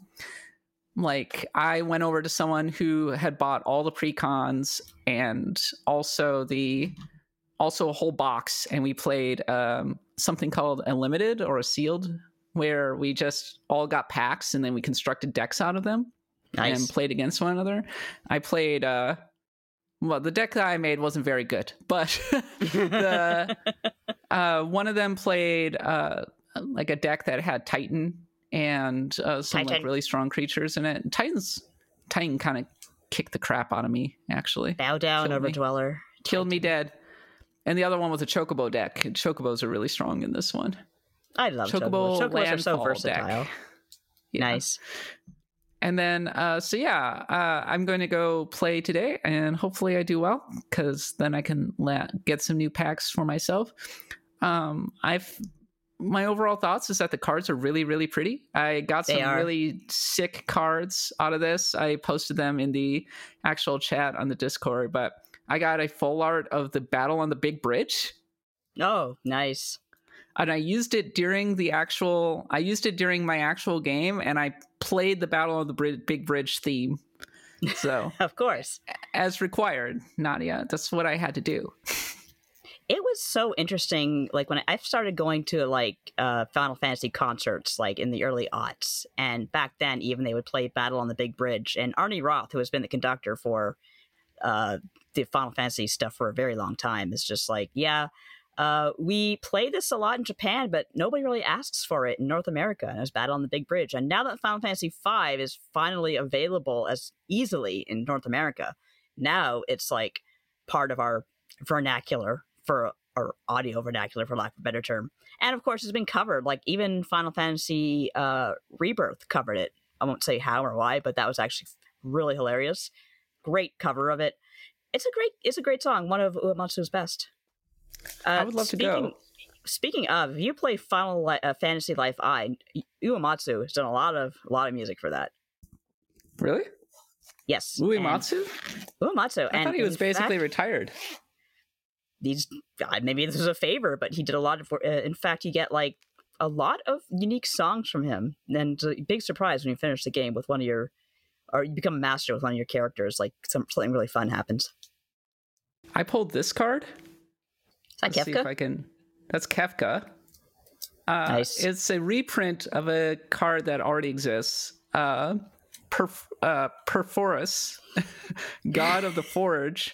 I went over to someone who had bought all the pre-cons and also a whole box, and we played something called a limited or a sealed, where we just all got packs and then we constructed decks out of them. Nice. And played against one another. I played the deck that I made wasn't very good, but one of them played like a deck that had Titan and some really strong creatures in it. Titan kind of kicked the crap out of me, actually. Bow down, Overdweller. Killed me dead. And the other one was a Chocobo deck. Chocobos are really strong in this one. I love Chocobos. Chocobos are so versatile. Yeah. Nice. And then, I'm going to go play today, and hopefully I do well, because then I can get some new packs for myself. My overall thoughts is that the cards are really, really pretty. I got some really sick cards out of this. I posted them in the actual chat on the Discord, but I got a full art of the Battle on the Big Bridge. Oh, nice. And I used it during my actual game, and I played the Battle on the Big Bridge theme. So, of course, as required, Nadia, that's what I had to do. It was so interesting. Like, when I started going to Final Fantasy concerts, in the early aughts, and back then even they would play Battle on the Big Bridge, and Arnie Roth, who has been the conductor for the Final Fantasy stuff for a very long time, is just we play this a lot in Japan, but nobody really asks for it in North America, and it was Battle on the Big Bridge. And now that Final Fantasy V is finally available as easily in North America, now it's part of our vernacular, for our audio vernacular, for lack of a better term. And of course, it's been covered. Even Final Fantasy Rebirth covered it. I won't say how or why, but that was actually really hilarious. Great cover of it. It's a great song. One of Uematsu's best. I would love to go. Speaking of, if you play Final Fantasy Life I, Uematsu has done a lot of music for that. Really? Yes. Uematsu? Uematsu. I thought he was basically retired. Maybe this was a favor, but he did a lot of. In fact, you get a lot of unique songs from him, and it's a big surprise when you finish the game with one of your, or you become a master with one of your characters. Something really fun happens. I pulled this card. Is that Kefka? See if I can. That's Kefka. Nice. It's a reprint of a card that already exists. Perforus, God of the Forge.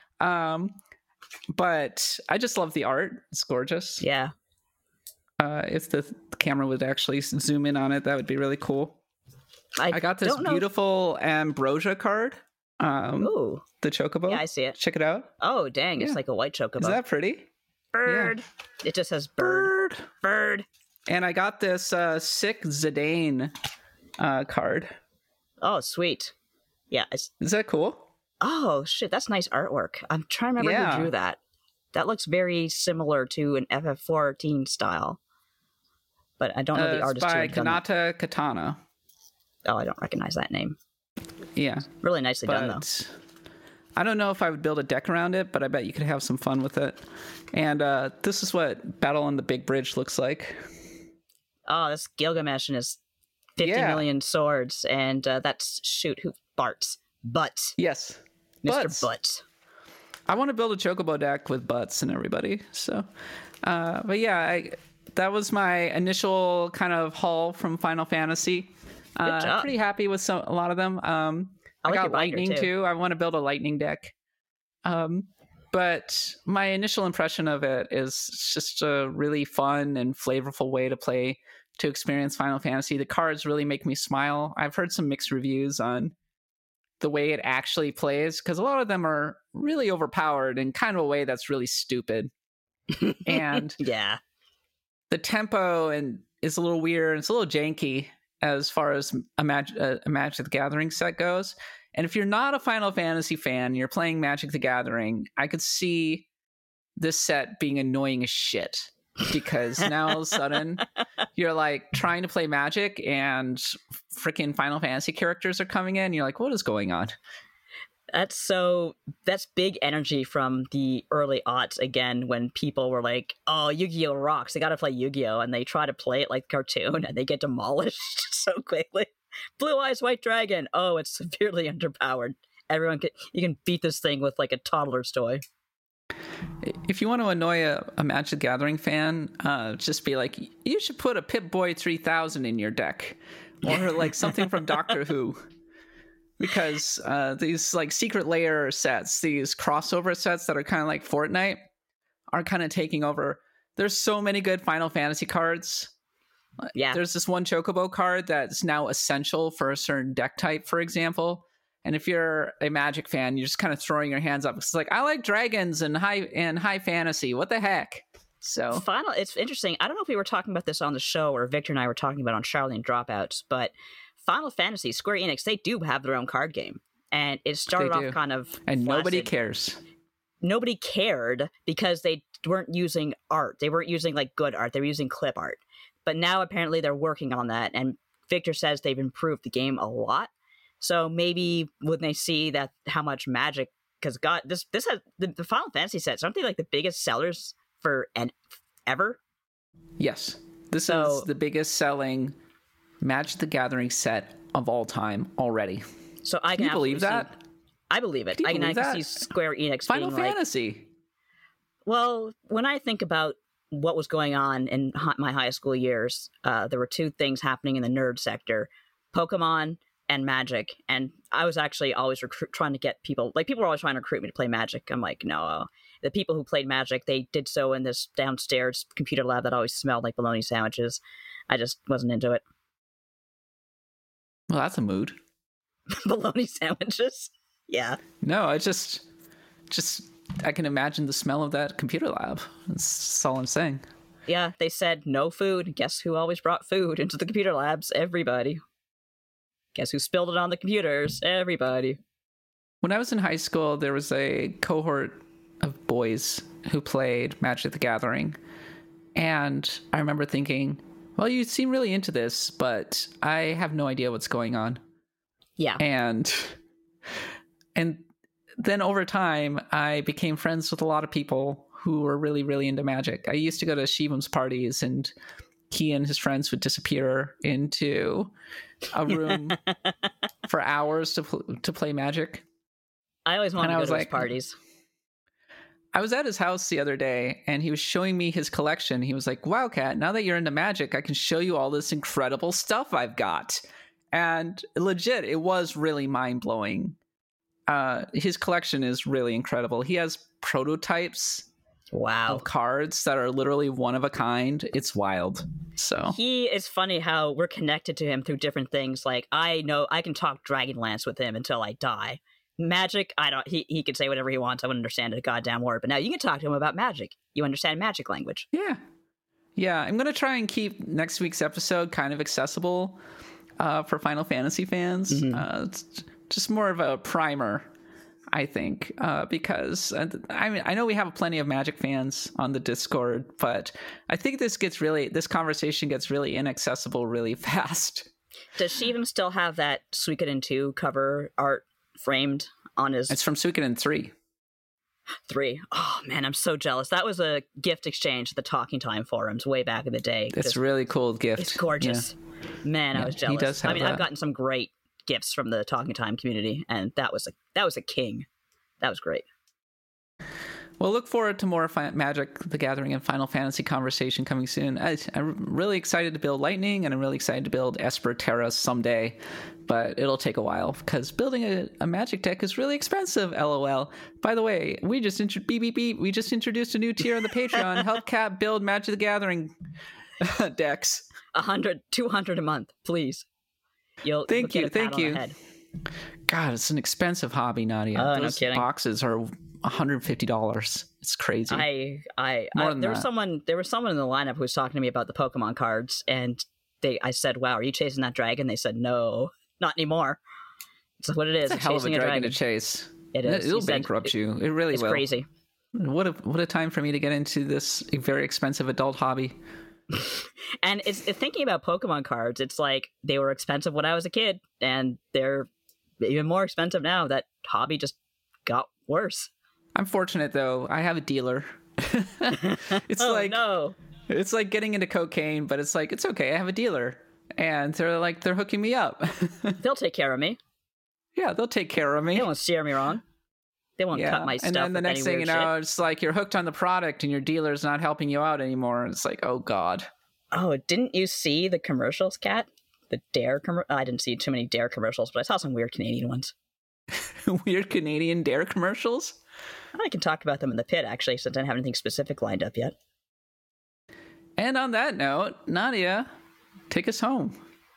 But I just love the art. It's gorgeous. Yeah. If the camera would actually zoom in on it, that would be really cool. I got this beautiful Ambrosia card. Ooh. The Chocobo. Yeah, I see it. Check it out. Oh, dang. It's like a white Chocobo. Is that pretty? Bird. Yeah. It just says bird. Bird. And I got this sick Zidane card. Oh, sweet. Yeah. Is that cool? Oh, shit. That's nice artwork. I'm trying to remember who drew that. That looks very similar to an FF14 style. But I don't know the artist. It's by Kanata Katana. Oh, I don't recognize that name. Yeah. Really nicely done, though. I don't know if I would build a deck around it, but I bet you could have some fun with it. And this is what Battle on the Big Bridge looks like. Oh, this Gilgamesh and his 50 million swords. And that's, Bart's. Butts. Yes. Mr. Butts. I want to build a Chocobo deck with Butts and everybody. So, but yeah, that was my initial kind of haul from Final Fantasy. Pretty happy with a lot of them. I got Lightning too. I want to build a Lightning deck. But my initial impression of it is just a really fun and flavorful way to experience Final Fantasy. The cards really make me smile. I've heard some mixed reviews on the way it actually plays, because a lot of them are really overpowered in kind of a way that's really stupid. And yeah, the tempo is a little weird. It's a little janky as far as a Magic the Gathering set goes. And if you're not a Final Fantasy fan, you're playing Magic the Gathering, I could see this set being annoying as shit, because now all of a sudden you're like trying to play Magic and freaking Final Fantasy characters are coming in. You're like, what is going on? That's big energy from the early aughts again, when people were like, oh, Yu-Gi-Oh rocks, they gotta play Yu-Gi-Oh, and they try to play it like cartoon and they get demolished so quickly. Blue Eyes White Dragon, oh, it's severely underpowered. You can beat this thing with like a toddler's toy. If you want to annoy a Magic the Gathering fan, just be like, you should put a Pip-Boy 3000 in your deck, or like something from Doctor Who. Because these like secret layer sets, these crossover sets that are kind of like Fortnite, are kind of taking over. There's so many good Final Fantasy cards. Yeah. There's this one Chocobo card that's now essential for a certain deck type, for example. And if you're a Magic fan, you're just kind of throwing your hands up. It's like, I like dragons and high fantasy. What the heck? So it's interesting. I don't know if we were talking about this on the show or Victor and I were talking about on Charlene Dropouts, but Final Fantasy, Square Enix, they do have their own card game. And it started off kind of and flaccid. Nobody cares. Nobody cared because they weren't using art. They weren't using like good art. They were using clip art. But now apparently they're working on that. And Victor says they've improved the game a lot. So maybe when they see that how much Magic, because God, this has the Final Fantasy sets, aren't they like the biggest sellers for ever? Yes. This is the biggest selling Magic the Gathering set of all time already. So I can believe that? I believe it. I can see Square Enix Final being Fantasy. Like, well, when I think about what was going on in my high school years, there were two things happening in the nerd sector: Pokemon and Magic. And I was actually always trying to get people, like people were always trying to recruit me to play Magic. I'm like, no. The people who played Magic, they did so in this downstairs computer lab that always smelled like bologna sandwiches. I just wasn't into it. Well, that's a mood. Bologna sandwiches? Yeah. No, I just I can imagine the smell of that computer lab. That's all I'm saying. Yeah, they said no food. Guess who always brought food into the computer labs? Everybody. Guess who spilled it on the computers? Everybody. When I was in high school, there was a cohort of boys who played Magic the Gathering. And I remember thinking, well, you seem really into this, but I have no idea what's going on. Yeah. And then over time, I became friends with a lot of people who were really, really into Magic. I used to go to Shivam's parties, and he and his friends would disappear into a room for hours to play Magic. I always wanted to go to his parties. I was at his house the other day, and he was showing me his collection. He was like, wow, Kat, now that you're into Magic, I can show you all this incredible stuff I've got. And legit, it was really mind-blowing. His collection is really incredible. He has prototypes Wow. of cards that are literally one of a kind. It's wild. So It's funny how we're connected to him through different things. Like, I know I can talk Dragonlance with him until I die. Magic, I don't. He can say whatever he wants. I wouldn't understand a goddamn word. But now you can talk to him about magic. You understand magic language. Yeah. I'm gonna try and keep next week's episode kind of accessible for Final Fantasy fans. It's just more of a primer, I think, because I know we have plenty of Magic fans on the Discord, but I think this conversation gets really inaccessible really fast. Does Shivam still have that Suikoden 2 cover art framed on his... It's from Suikoden 3. 3. Oh, man, I'm so jealous. That was a gift exchange at the Talking Time forums way back in the day. It's a really cool gift. It's gorgeous. Yeah. Man, I was jealous. He does have that. I've gotten some great gifts from the Talking Time community, and that was a king. That was great. Well, look forward to more Magic the Gathering and Final Fantasy conversation coming soon. I'm really excited to build Lightning, and I'm really excited to build Esper Terra someday, but it'll take a while because building a Magic deck is really expensive, LOL. By the way, we just introduced a new tier on the Patreon. Help Cap build Magic the Gathering decks. 100, 200 a month, please. Thank you. God, it's an expensive hobby, Nadia. Those boxes are $150. It's crazy. There was someone in the lineup who was talking to me about the Pokemon cards, and I said, "Wow, are you chasing that dragon?" They said, "No, not anymore." It's what it is. It's a hell of a dragon to chase. It is. It'll bankrupt you. It really will. It's crazy. What a time for me to get into this very expensive adult hobby. And it's thinking about Pokemon cards. It's like they were expensive when I was a kid, and they're even more expensive now. That hobby just got worse. I'm fortunate though. I have a dealer. It's it's like getting into cocaine, but it's like, it's okay. I have a dealer, and they're hooking me up. They'll take care of me. Yeah, they'll take care of me. They won't steer me wrong. They won't cut my stuff. And then the next thing you know, shit. It's like you're hooked on the product, and your dealer's not helping you out anymore. It's like, oh god. Oh, didn't you see the commercials, Kat? The Dare commercial? I didn't see too many Dare commercials, but I saw some weird Canadian ones. Weird Canadian Dare commercials? I can talk about them in the pit, actually, since I don't have anything specific lined up yet. And on that note, Nadia, take us home.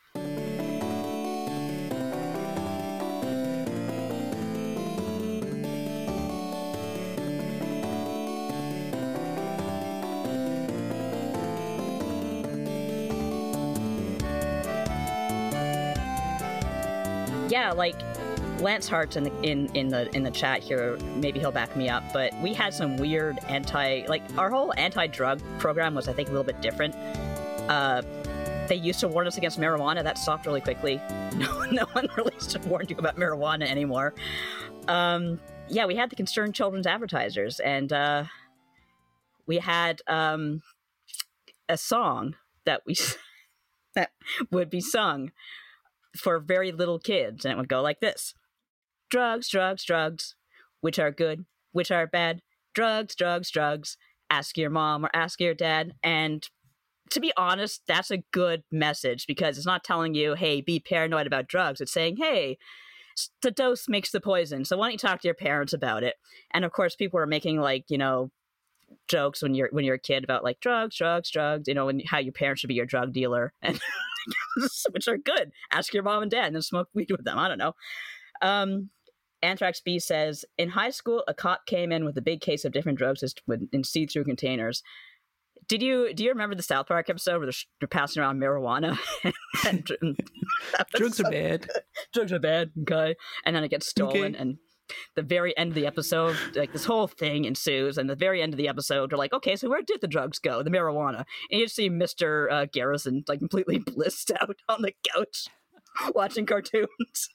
Yeah, like Lance Hart's in the chat here. Maybe he'll back me up, but we had some weird our whole anti-drug program was, I think, a little bit different. They used to warn us against marijuana. That stopped really quickly. No one really warned you about marijuana anymore. Yeah, we had the Concerned Children's Advertisers, and we had a song that would be sung for very little kids, and it would go like this: drugs, drugs, drugs, which are good, which are bad, drugs, drugs, drugs, ask your mom or ask your dad. And to be honest, that's a good message, because it's not telling you, hey, be paranoid about drugs. It's saying, hey, the dose makes the poison, so why don't you talk to your parents about it? And of course, people are making jokes when you're a kid about drugs, drugs, drugs, and how your parents should be your drug dealer, and which are good. Ask your mom and dad, and then smoke weed with them. I don't know. Anthrax B says, in high school, a cop came in with a big case of different drugs in see-through containers. Do you remember the South Park episode where they're passing around marijuana? Drugs are bad. Drugs are bad, okay? And then it gets stolen, okay. And the very end of the episode, this whole thing ensues, and the very end of the episode, they're like, okay, so where did the drugs go? The marijuana. And you see Mr. Garrison completely blissed out on the couch watching cartoons.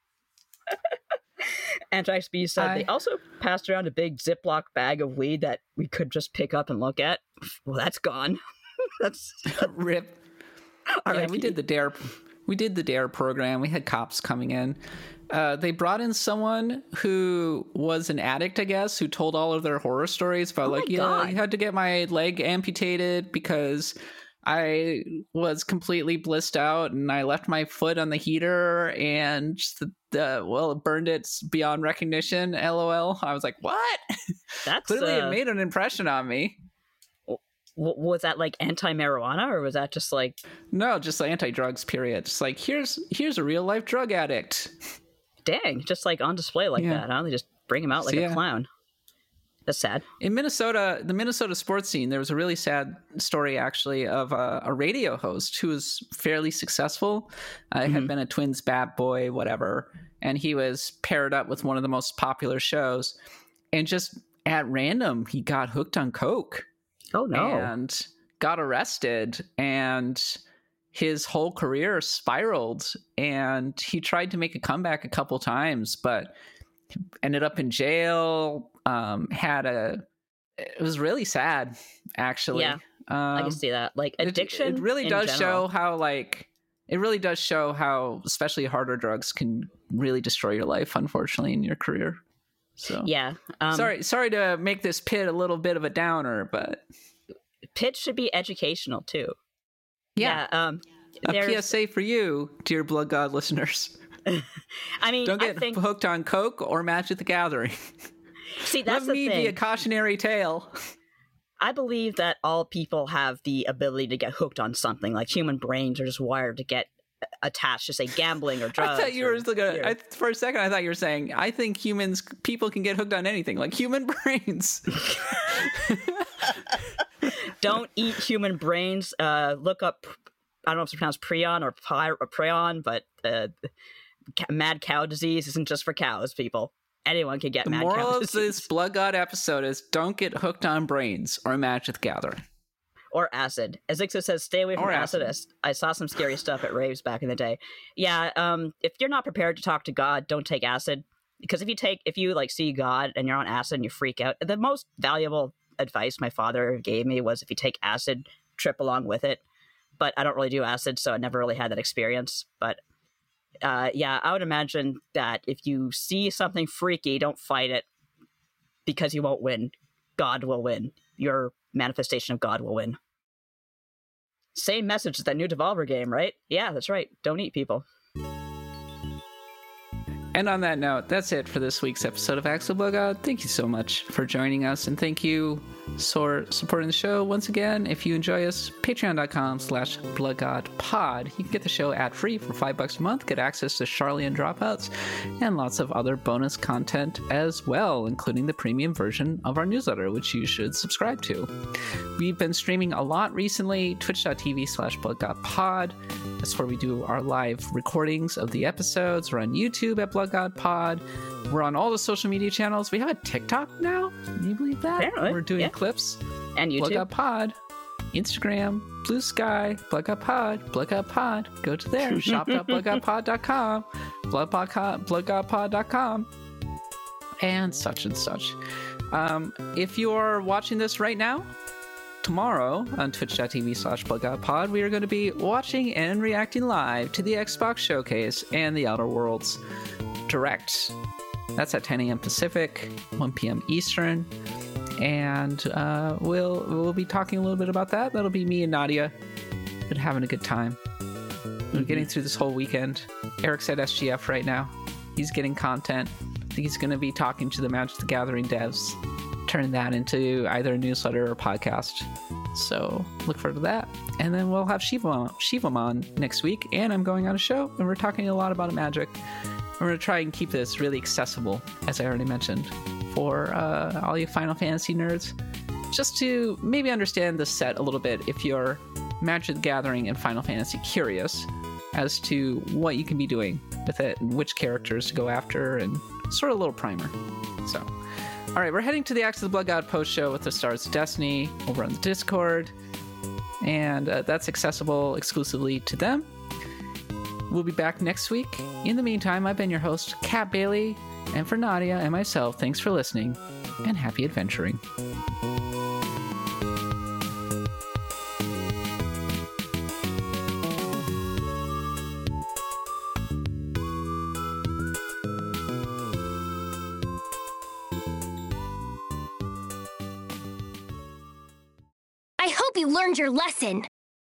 Anthrax B said they also passed around a big Ziploc bag of weed that we could just pick up and look at. Well, that's gone. That's rip. Yeah, we did the Dare. We did the Dare program. We had cops coming in. They brought in someone who was an addict, I guess, who told all of their horror stories about you had to get my leg amputated because I was completely blissed out, and I left my foot on the heater, and it burned it beyond recognition. LOL. I was like, what? That's clearly it made an impression on me. Was that like anti-marijuana, or was that just like... No, just anti-drugs, period. Just like, here's a real life drug addict. Dang, just like on display like that, huh? They just bring him out like a clown. That's sad. In Minnesota, the Minnesota sports scene, there was a really sad story, actually, of a radio host who was fairly successful. Had been a Twins bat boy, whatever. And he was paired up with one of the most popular shows. And just at random, he got hooked on coke. Oh, no. And got arrested. And his whole career spiraled. And he tried to make a comeback a couple times, but ended up in jail. It was really sad, actually. Yeah, I can see that. Like addiction, it really does general. show how especially harder drugs can really destroy your life, unfortunately, in your career. So yeah, sorry to make this pit a little bit of a downer, but pit should be educational too. Yeah. A PSA for you, dear Blood God listeners. I mean, don't get hooked on coke or Magic the Gathering. See, that's Let me the thing. be a cautionary tale. I believe that all people have the ability to get hooked on something. Like human brains are just wired to get attached to, say, gambling or drugs. I thought you were for a second. I thought you were saying, I think people can get hooked on anything, like human brains. Don't eat human brains. Look up. I don't know if it's pronounced prion or prion, but mad cow disease isn't just for cows, people. Anyone can get mad cow disease. The moral of this Blood God episode is don't get hooked on brains or Magic the Gathering. Or acid. As Ixo says, stay away from acid. I saw some scary stuff at raves back in the day. Yeah, if you're not prepared to talk to God, don't take acid. Because if you like see God and you're on acid and you freak out, the most valuable advice my father gave me was if you take acid, trip along with it. But I don't really do acid, so I never really had that experience. But yeah, I would imagine that if you see something freaky, don't fight it because you won't win. God will win. Your manifestation of God will win. Same message as that new Devolver game, right? Yeah, that's right. Don't eat people. And on that note, that's it for this week's episode of Axe of Blood God. Thank you so much for joining us, and thank you for supporting the show. Once again, if you enjoy us, patreon.com/bloodgodpod. You can get the show ad-free for $5 a month, get access to Charlian Dropouts, and lots of other bonus content as well, including the premium version of our newsletter, which you should subscribe to. We've been streaming a lot recently, twitch.tv/bloodgodpod. That's where we do our live recordings of the episodes. We're on YouTube at Blood God Pod. We're on all the social media channels. We have a TikTok now. Can you believe that? Apparently, we're doing clips. And YouTube. Blood God Pod. Instagram, Blue Sky, Blood God Pod, Blood God Pod. Go to there. Shop.bloodgodpod.com, bloodgodpod.com, and such. If you're watching this right now, tomorrow on twitch.tv/bloodgodpod, we are going to be watching and reacting live to the Xbox Showcase and the Outer Worlds Direct. That's at 10 a.m. Pacific, 1 p.m. Eastern, and we'll be talking a little bit about that. That'll be me and Nadia. Been having a good time. We're getting through this whole weekend. Eric's at SGF right now. He's getting content. I think he's going to be talking to the Magic the Gathering devs, turn that into either a newsletter or podcast. So look forward to that. And then we'll have Shivam on next week, and I'm going on a show, and we're talking a lot about Magic. We're going to try and keep this really accessible, as I already mentioned, for all you Final Fantasy nerds, just to maybe understand the set a little bit if you're Magic the Gathering and Final Fantasy curious as to what you can be doing with it and which characters to go after, and sort of a little primer. So, all right, we're heading to the Axe of the Blood God post show with the Stars of Destiny over on the Discord, and that's accessible exclusively to them. We'll be back next week. In the meantime, I've been your host, Kat Bailey, and for Nadia and myself, thanks for listening, and happy adventuring. I hope you learned your lesson.